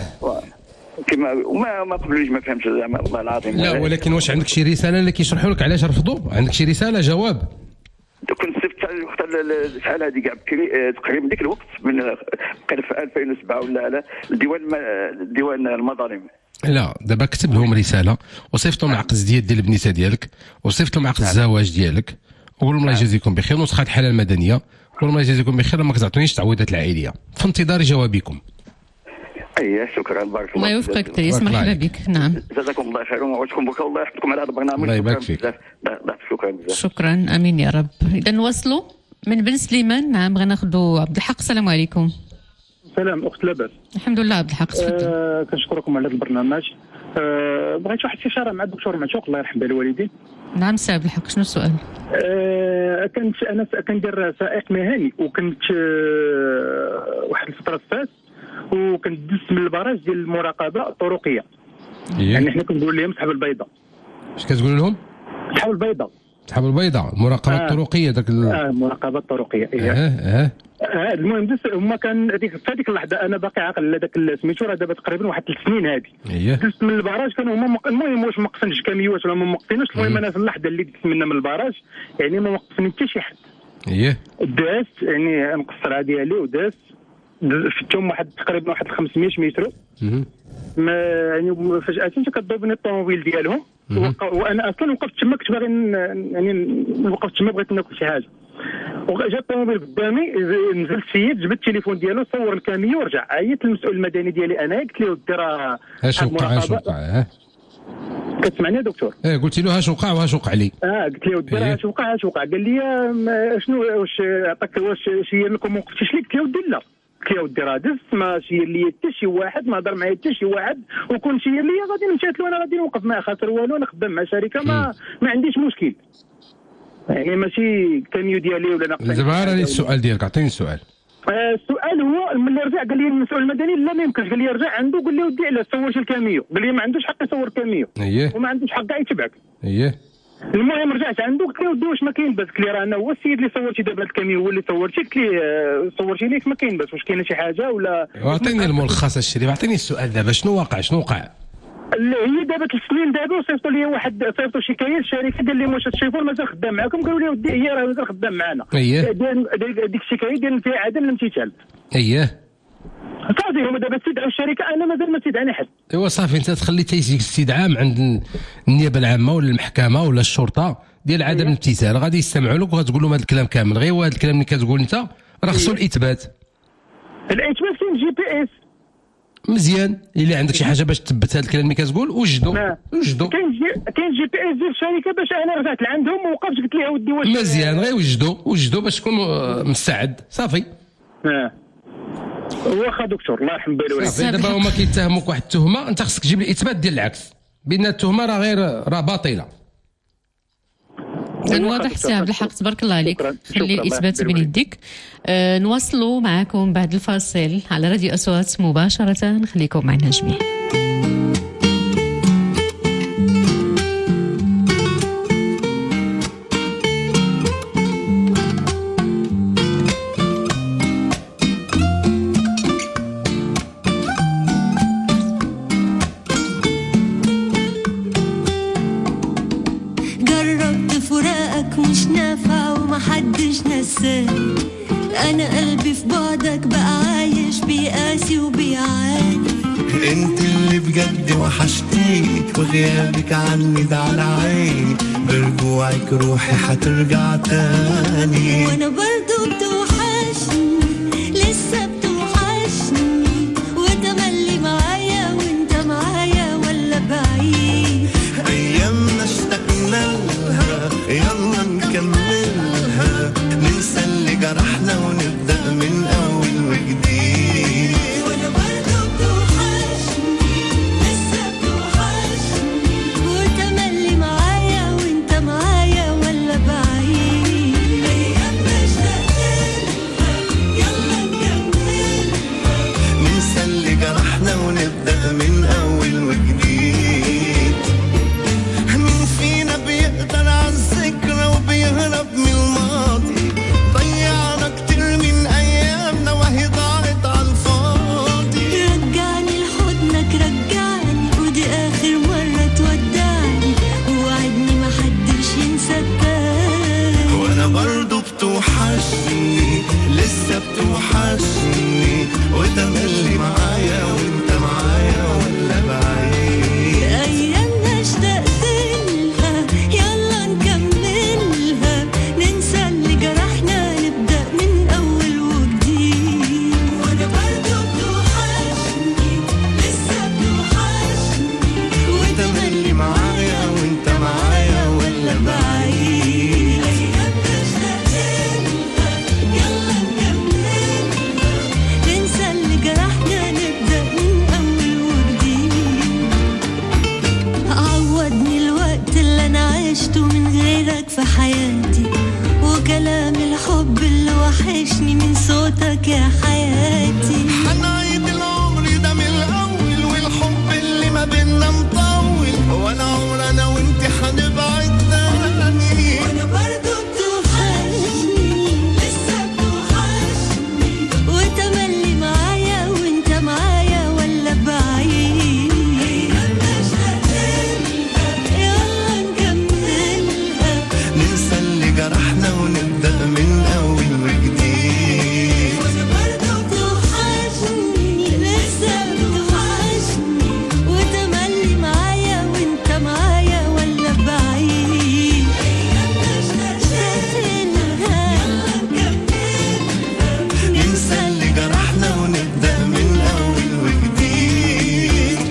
كما وما قبلوش ما فهمتش زعما والله العظيم. لا ولكن واش عندك شي رساله اللي كيشرحوا لك علاش رفضوا؟ عندك شي رساله جواب؟ كنت صيفط الوقت شحال هذه كاع تقريبا ديك الوقت من قال في 2007 ولا على ديوان المظالم. لا دابا كتب لهم رساله وصيفط لهم عقد الزديات ديال البنيته ديالك وصيفط لهم عقد الزواج ديالك وقول لهم الله يجازيكم بخير نسخه الحاله المدنيه قول لهم الله يجازيكم بخير ما كتعطونيش التعويضات العائليه في انتظار جوابكم. شكرا بارك الله. الله يوفقك تريس مرحبا بك. نعم جزاكم الله خير وعوضكم بك والله يحفظكم على هذا البرنامج. الله يبارك فيك. شكرا بزاف. شكرا امين يا رب. اذا نواصلوا من بن سليمان. نعم بغينا ناخذوا عبد الحق. السلام عليكم. سلام اخت لاباس. الحمد لله عبد الحق تفضل. كنشكركم على هذا البرنامج. بغيت واحد الاستشاره مع الدكتور معتوق الله يرحم بالوالدين. نعم سي عبد الحق شنو السؤال؟ كنت انا كندير سائق مهني وكنت واحد الفتره فات وكنت دزت من البراج ديال المراقبه الطرقيه. يعني حنا كنقول لهم سحب البيضاء. اش كتقول لهم؟ سحب البيضاء. سحب البيضاء المراقبه الطرقيه داك المراقبه الطرقيه. المهم دزت هما كان في هذيك اللحظه انا باقي عاقل هذاك سميتو راه دابا تقريبا واحد 3 سنين هذه. دزت من البراج كانوا هما المهم واش ما قصنش كاميوات ولا ما موقفينوش. المهم انا في اللحظه اللي دزت منها من البراج يعني ما وقفني حتى شي حد. دازت يعني المقصره ديالي ودازت فتهم واحد تقريبا واحد 500 متر. ما يعني فجاه كتضربني الطوموبيل ديالهم وانا اصلا وقفت تما كنت باغي يعني وقفت تما بغيت ناكل شي حاجه وجا الطوموبيل قدامي نزل السيد جبت التليفون ديالو صور الكاميو ورجع عيط للمسؤول المدني ديالي انا قلت له ودي راه اش وقع كتسمعني يا دكتور؟ قلت له اش وقع لي. قلت له ودي راه اش وقع قال لي شنو واش عطاك واش شي لكم ما وقفتيش لي؟ قلت له ودي لا قلت له ودي راه دزت ما شير لي حتى شي واحد ما هضر معايا حتى شي واحد وكون شير لي غادي نمشي له انا غادي نوقف معاه خاطر والو انا خدام مع شركه ما عنديش مشكل يعني ماشي كاميو ديالي ولا ناقص. دابا راني السؤال ديالك عطيني السؤال. السؤال هو ملي رجع قال لي المسؤول المدني لا ما يمكنش قال لي رجع عنده قال لي ودي علاش صورش الكاميو قال لي ما عندوش حق يصور كاميو وما عندوش حق يتبعك. المهم رجعت عنده قلت له ودي واش ما كاين باس قال لي راه انا هو السيد اللي صورتي دابا الكاميو هو اللي صورتي قلت لي صورتي ليك ما كاين باس واش كاينه شي حاجه ولا. عطيني الملخص الشريف عطيني السؤال دابا شنو وقع هي دابا 3 سنين دابا وصيفطوا لي واحد صيفطوا شكايه للشركه قال لي واش الشيفور مازال خدام معاكم قالوا لي ودي هي راه مازال خدام معنا. ديك الشكايه ديال فيها عدم الامتثال. صافي هما دابا استدعوا الشركه انا مازال ما استدعاني حد. صافي انت تخلي تيجيك استدعاء عند النيابه العامه ولا المحكمه ولا الشرطه ديال عدم الامتثال غادي يستمعوا لك وغتقول لهم هذا الكلام كامل غير هذا الكلام اللي كتقول انت راه خصو الاثبات. الاثبات كاين GPS مزيان. الا عندك شي حاجه باش تثبت هذا الكلام اللي كتقول وجدوا. كاين جي بي اس ديال الشركه باش انا رجعت لعندهم ووقفت قلت ليه ودي واش مزيان. غير وجدوا باش تكون مستعد صافي. واخا دكتور الله يرحم بالو. صافي دابا هما كيتهموك واحد التهمه، انت خصك تجيب الاثبات ديال العكس بان التهمه راه باطله. واضح سي عبد الحق، تبارك الله عليك. خلي الاثبات بين يديك. نواصلوا معكم بعد الفاصل على راديو اصوات مباشره. خليكم معنا جميع. أنا قلبي في بعدك بقى عايش بيقاسي وبيعاني. انت اللي بجد وحشتيني وغيابك عني ده على عيني. برجوعك روحي حترجع تاني. وانا برضو بتوحشني لسه بتوحشني وتملي معايا وانت معايا ولا بعيد. أيامنا اشتقنا لها يلا نكملها. ننسى اللي جرحنا ونبدأ من أول وجديد. وانا برضو بتوحشني لسه بتوحشني وتملي معايا وانت معايا ولا بعيد. أيامنا اشتقنا يلا نكملها. ننسى اللي جرحنا ونبدأ من أول وجديد. مين فينا بيقدر عالذكرى وبيهرب من الماضي. ضيعنا كتير من أيامنا وهي ضاعت عالفاضي. رجعني لحضنك رجعني ودي آخر مرة تودعني. ووعدني محدش ينسى التاني. وأنا برضو بتوحشني لسه بتوحشني وتملي معايا وانت معايا ولا بعيد. أيامنا اشتقت لها يلا نكملها. ننسى اللي جرحنا نبدأ من أول وجديد. وأنا برضو بتوحشني لسه بتوحشني وتملي معايا وانت معايا ولا بعيد. أيامنا اشتقت لها يلا نكملها. ننسى اللي جرحنا نبدأ من أول وجديد. عوضني الوقت اللي أنا عشته من غيرك في حياتي. وكلام الحب اللي وحشني من صوتك يا حياتي. حنعيد العمر ده من الأول والحب اللي ما بينا مطول. وأنا عمر أنا وانت حنبعد تاني. وأنا برضو بتوحشني لسه بتوحشني وتملي معايا وانت معايا ولا بعيد. أيامنا اشتقت لها يلا نكملها. ننسى اللي جرحنا ونبدأ من أول وجديد. وأنا برضو بتوحشني لسه بتوحشني وتملي معايا وانت معايا ولا بعيد. أيامنا اشتقت لها يلا نكملها. ننسى اللي جرحنا ونبدأ من أول وجديد.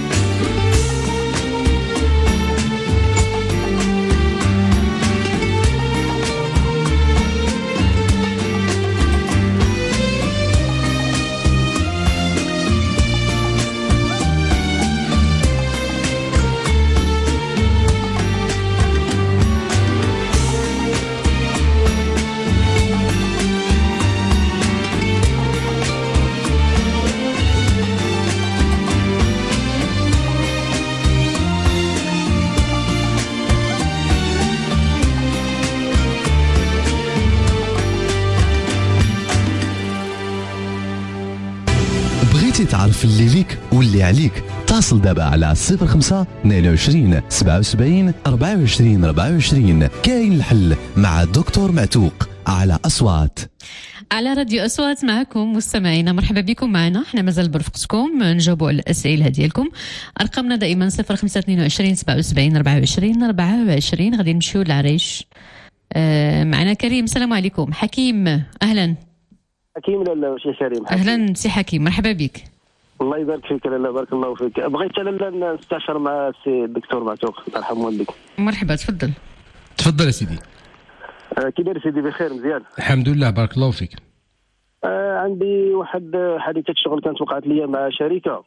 بغيتي تعرف اللي ليك واللي عليك؟ اتصل دابا على 05 22 77 24 24. كاين الحل مع الدكتور معتوق على أصوات. على راديو أصوات معكم مستمعينا، مرحبا بكم معنا. احنا مازال برفقتكم نجاوبوا على الأسئلة ديالكم. أرقامنا دائما 0522 77 24 24. غادي نمشيو للعريش. معنا كريم. السلام عليكم. حكيم أهلا. حكيم لا سي كريم. أهلا سي حكيم، مرحبا بك. الله يبارك فيك لاله، بارك الله فيك. بغيت انا نستشر مع السي الدكتور معتوق الله يرحم والديك. مرحبا تفضل. تفضل يا سيدي. كي داير سيدي؟ بخير مزيان الحمد لله بارك الله فيك. عندي واحد حادثه شغل كانت وقعت لي مع شركه.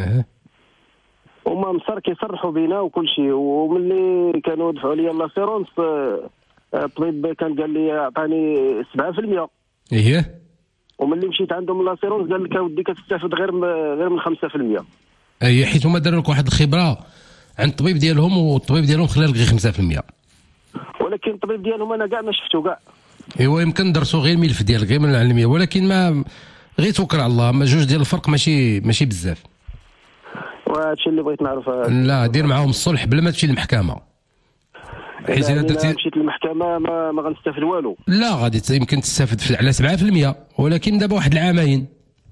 وما مصر كيصرحوا بينا وكل شيء، وملي كانوا دفعوا لي لاسيرونس الطبيب كان قال لي عطاني 7%. ايه. وملي مشيت عندهم لاسيرونس قال لك اودي كتستافد غير من 5%. اي حيت هما داروا لك واحد الخبره عند الطبيب ديالهم، والطبيب ديالهم خلى لك غير 5%. ولكن الطبيب ديالهم انا كاع ما شفتو كاع. ايوا يمكن درسوا غير الملف ديالك غير من العلميه، ولكن ما غير توكل على الله، ما جوج ديال الفرق ماشي بزاف. وهادشي اللي بغيت نعرف. لا دير معاهم الصلح بلا ما تمشي للمحكمه، حيت الا مشيت للمحكمه ما غنستافد والو. لا غادي يمكن تستافد على 7%، ولكن دابا واحد العامين.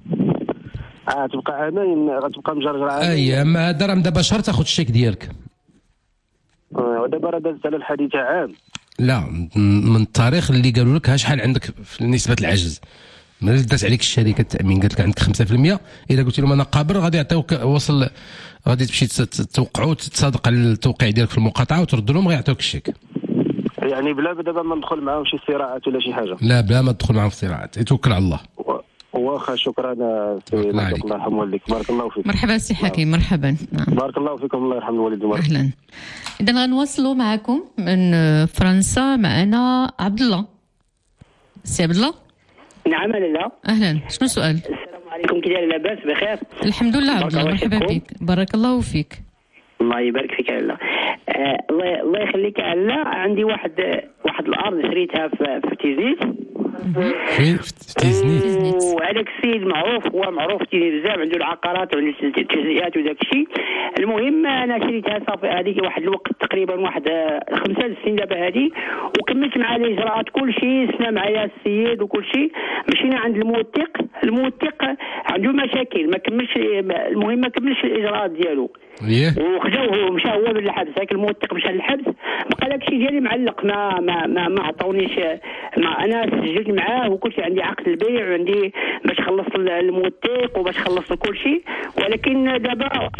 تبقى عامين، غتبقى مجرجر عامين. اي اما هذا راه دابا شهر تاخذ الشيك ديالك. ودابا راه دازت على الحديث عام. لا من التاريخ اللي قالوا لك ها شحال عندك في نسبه العجز، ملي دات عليك الشركه التامين قالت لك عندك 5%، الا قلت لهم انا قابر غادي يعطيوك غادي تمشي توقعوا وتتصادق على التوقيع ديالك في المقاطعه وترد لهم غيعطيوك الشيك. يعني بلا دابا ما ندخل معاهم شي صراعات ولا شي حاجه؟ لا بلا ما تدخل معاهم في صراعات، يتوكل على الله. واخا شكرا الله يرحم والديك، بارك الله فيك. مرحبا سي حكيم. مرحبا. بارك الله فيكم، الله يرحم الوالد. اهلا. اذا غنواصلوا معكم من فرنسا. معنا عبد الله. سي عبد الله. نعم لاله. اهلا، شنو السؤال؟ السلام عليكم، كي داير؟ لاباس بخير؟ الحمد لله عبد الله، مرحبا بك. بارك الله فيك. الله يبارك فيك لاله. الله يخليك لاله. عندي واحد الارض شريتها في تيزنيت. في تيزنيت. وهذاك السيد معروف، هو معروف بزاف، عنده العقارات وعنده التجزئات وداك الشيء. المهم انا شريتها صافي هذيك واحد الوقت تقريبا واحد 5 سنين دابا هذه، وكملت مع الاجراءات كل شيء، سنا معايا السيد وكل شيء. مشينا عند الموثق عنده مشاكل، ما كملش. المهم ما كملش الاجراءات ديالو. وخذوه مشى هو للحبس. هاك الموثق مشى للحبس، بقى داك الشيء ديالي معلق، ما عطاونيش. انا سجلت معاه وكل شيء، عندي عقد البيع وعندي باش خلصت الموثق وباش خلصت كل شيء، ولكن دابا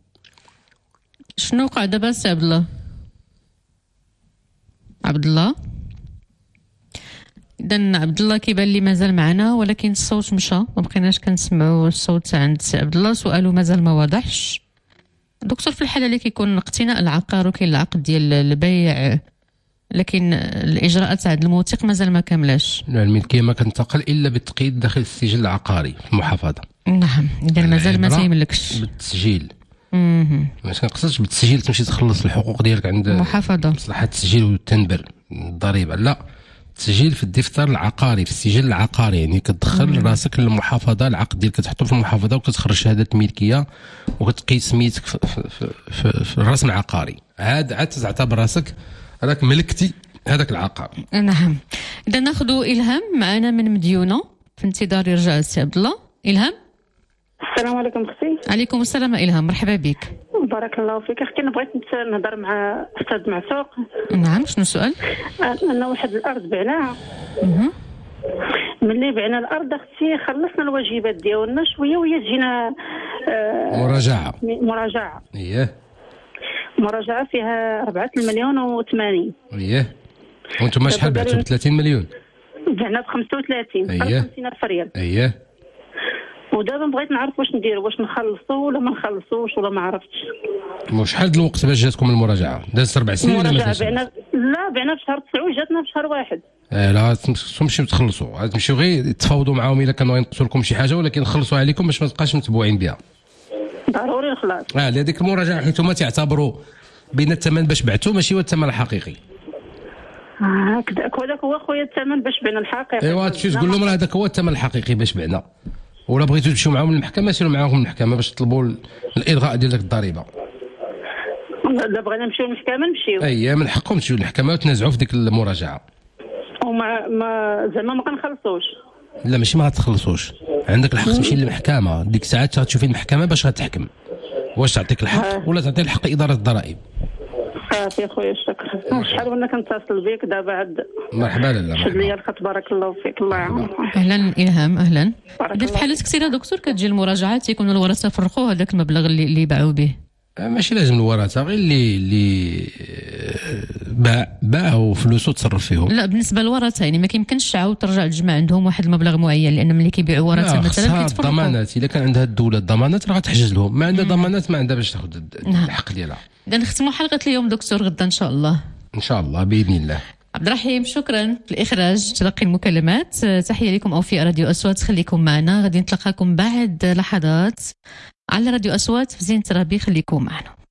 شنو وقع دابا سي عبد الله؟ عبد الله. اذا عبد الله كيبان لي مازال معنا، ولكن الصوت مشى، ما بقيناش كنسمعوا الصوت عند سي عبد الله. سؤاله مازال ما واضحش. دكتور، في الحاله اللي كيكون اقتناء العقار وكاين العقد ديال البيع، لكن الاجراءات عند الموثق مازال ما كاملاش. لا، الملكيه ما كتنتقل الا بالتقييد داخل السجل العقاري في المحافظه. نعم، اذا مازال ما تيملكش. بالتسجيل. ما كنقصدش بالتسجيل تمشي تخلص الحقوق ديالك عند المحافظه، مصلحه التسجيل والتنبر الضريبه. لا، التسجيل في الدفتر العقاري، في السجل العقاري، يعني كتدخل راسك للمحافظه، العقد ديالك كتحطو في المحافظه وكتخرج شهاده الملكيه وكتقيد سميتك في الرسم العقاري. عاد تعتبر راسك راك ملكتي هذاك العقار. نعم. اذا ناخذوا الهام معنا من مديونه، في انتظار يرجع السي عبد الله. الهام. السلام عليكم اختي. عليكم السلام الهام، مرحبا بك. بارك الله فيك اختي. انا بغيت نهضر مع استاذ معتوق. نعم، شنو السؤال؟ انا واحد الارض بعناها. ملي بعنا الارض اختي خلصنا الواجبات ديالنا شويه وهي تجينا مراجعه. اييه. مراجعه فيها 4,080,000. اييه. وانتم شحال بعتوا؟ ب 30 مليون؟ بعنا ب 35. اييه. 50,000 ريال. اييه. ودابا بغيت نعرف واش ندير، واش نخلصوا ولا ما نخلصوش ولا ما عرفتش. شحال د الوقت باش جاتكم المراجعه؟ دازت 4 سنين ولا مازال؟ بعنا في شهر 9 وجاتنا في شهر 1. لا تمشيو تخلصوا، تمشيو غير تفاوضوا معاهم الا كانوا ينقصوا لكم شي حاجه، ولكن خلصوا عليكم باش ما تبقاش متبوعين بها. ضروري الخلاص. لهذيك المراجعه حيت هما تعتبروا بين الثمن باش بعتوا ماشي هو الثمن الحقيقي. هكذاك هو خويا الثمن باش بعنا الحقيقي. ايوا تمشي تقول لهم راه هذاك هو الثمن الحقيقي باش بعنا، ولا بغيتوا تمشيو معاهم للمحكمه سيروا معاهم للمحكمه باش تطلبوا الالغاء ديال ديك الضريبه. لا بغينا نمشيو للمحكمه نمشيو. من حقكم تمشيو للمحكمه وتنازعوا في ديك المراجعه. زعما ما كنخلصوش. لا ماشي ما غتخلصوش، عندك الحق تمشي للمحكمه، ديك الساعات غتشوفي المحكمه باش غتحكم واش تعطيك الحق ولا تعطي الحق اداره الضرائب. صافي خويا الشكر. شحال وانا كنتصل بك دابا عاد مرحبا لاله. شد لي الخط بارك الله فيك. الله يعاونك. اهلا الهام اهلا. في حالات كثيره دكتور كتجي المراجعات يكونوا الورثه فرقوا هذاك المبلغ اللي باعوا به. ماشي لازم الورثه، غير اللي باعوا فلوسه تصرف فيهم. لا بالنسبه للورثه يعني ما كيمكنش تعاود ترجع تجمع عندهم واحد المبلغ معين، لان ملي كيبيعوا ورثه مثلا كيتفرقوا. الضمانات اذا كان عندها الدوله الضمانات راه غتحجز لهم، ما عندها ضمانات ما عندها باش تاخذ الحق ديالها. اذا نختموا حلقه اليوم دكتور غدا ان شاء الله. ان شاء الله باذن الله. عبد الرحيم شكرا في الإخراج تلقي المكالمات. تحية لكم أوفياء راديو أصوات، خليكم معنا غادي نتلقاكم بعد لحظات على راديو أصوات في زينة ربي، خليكم معنا.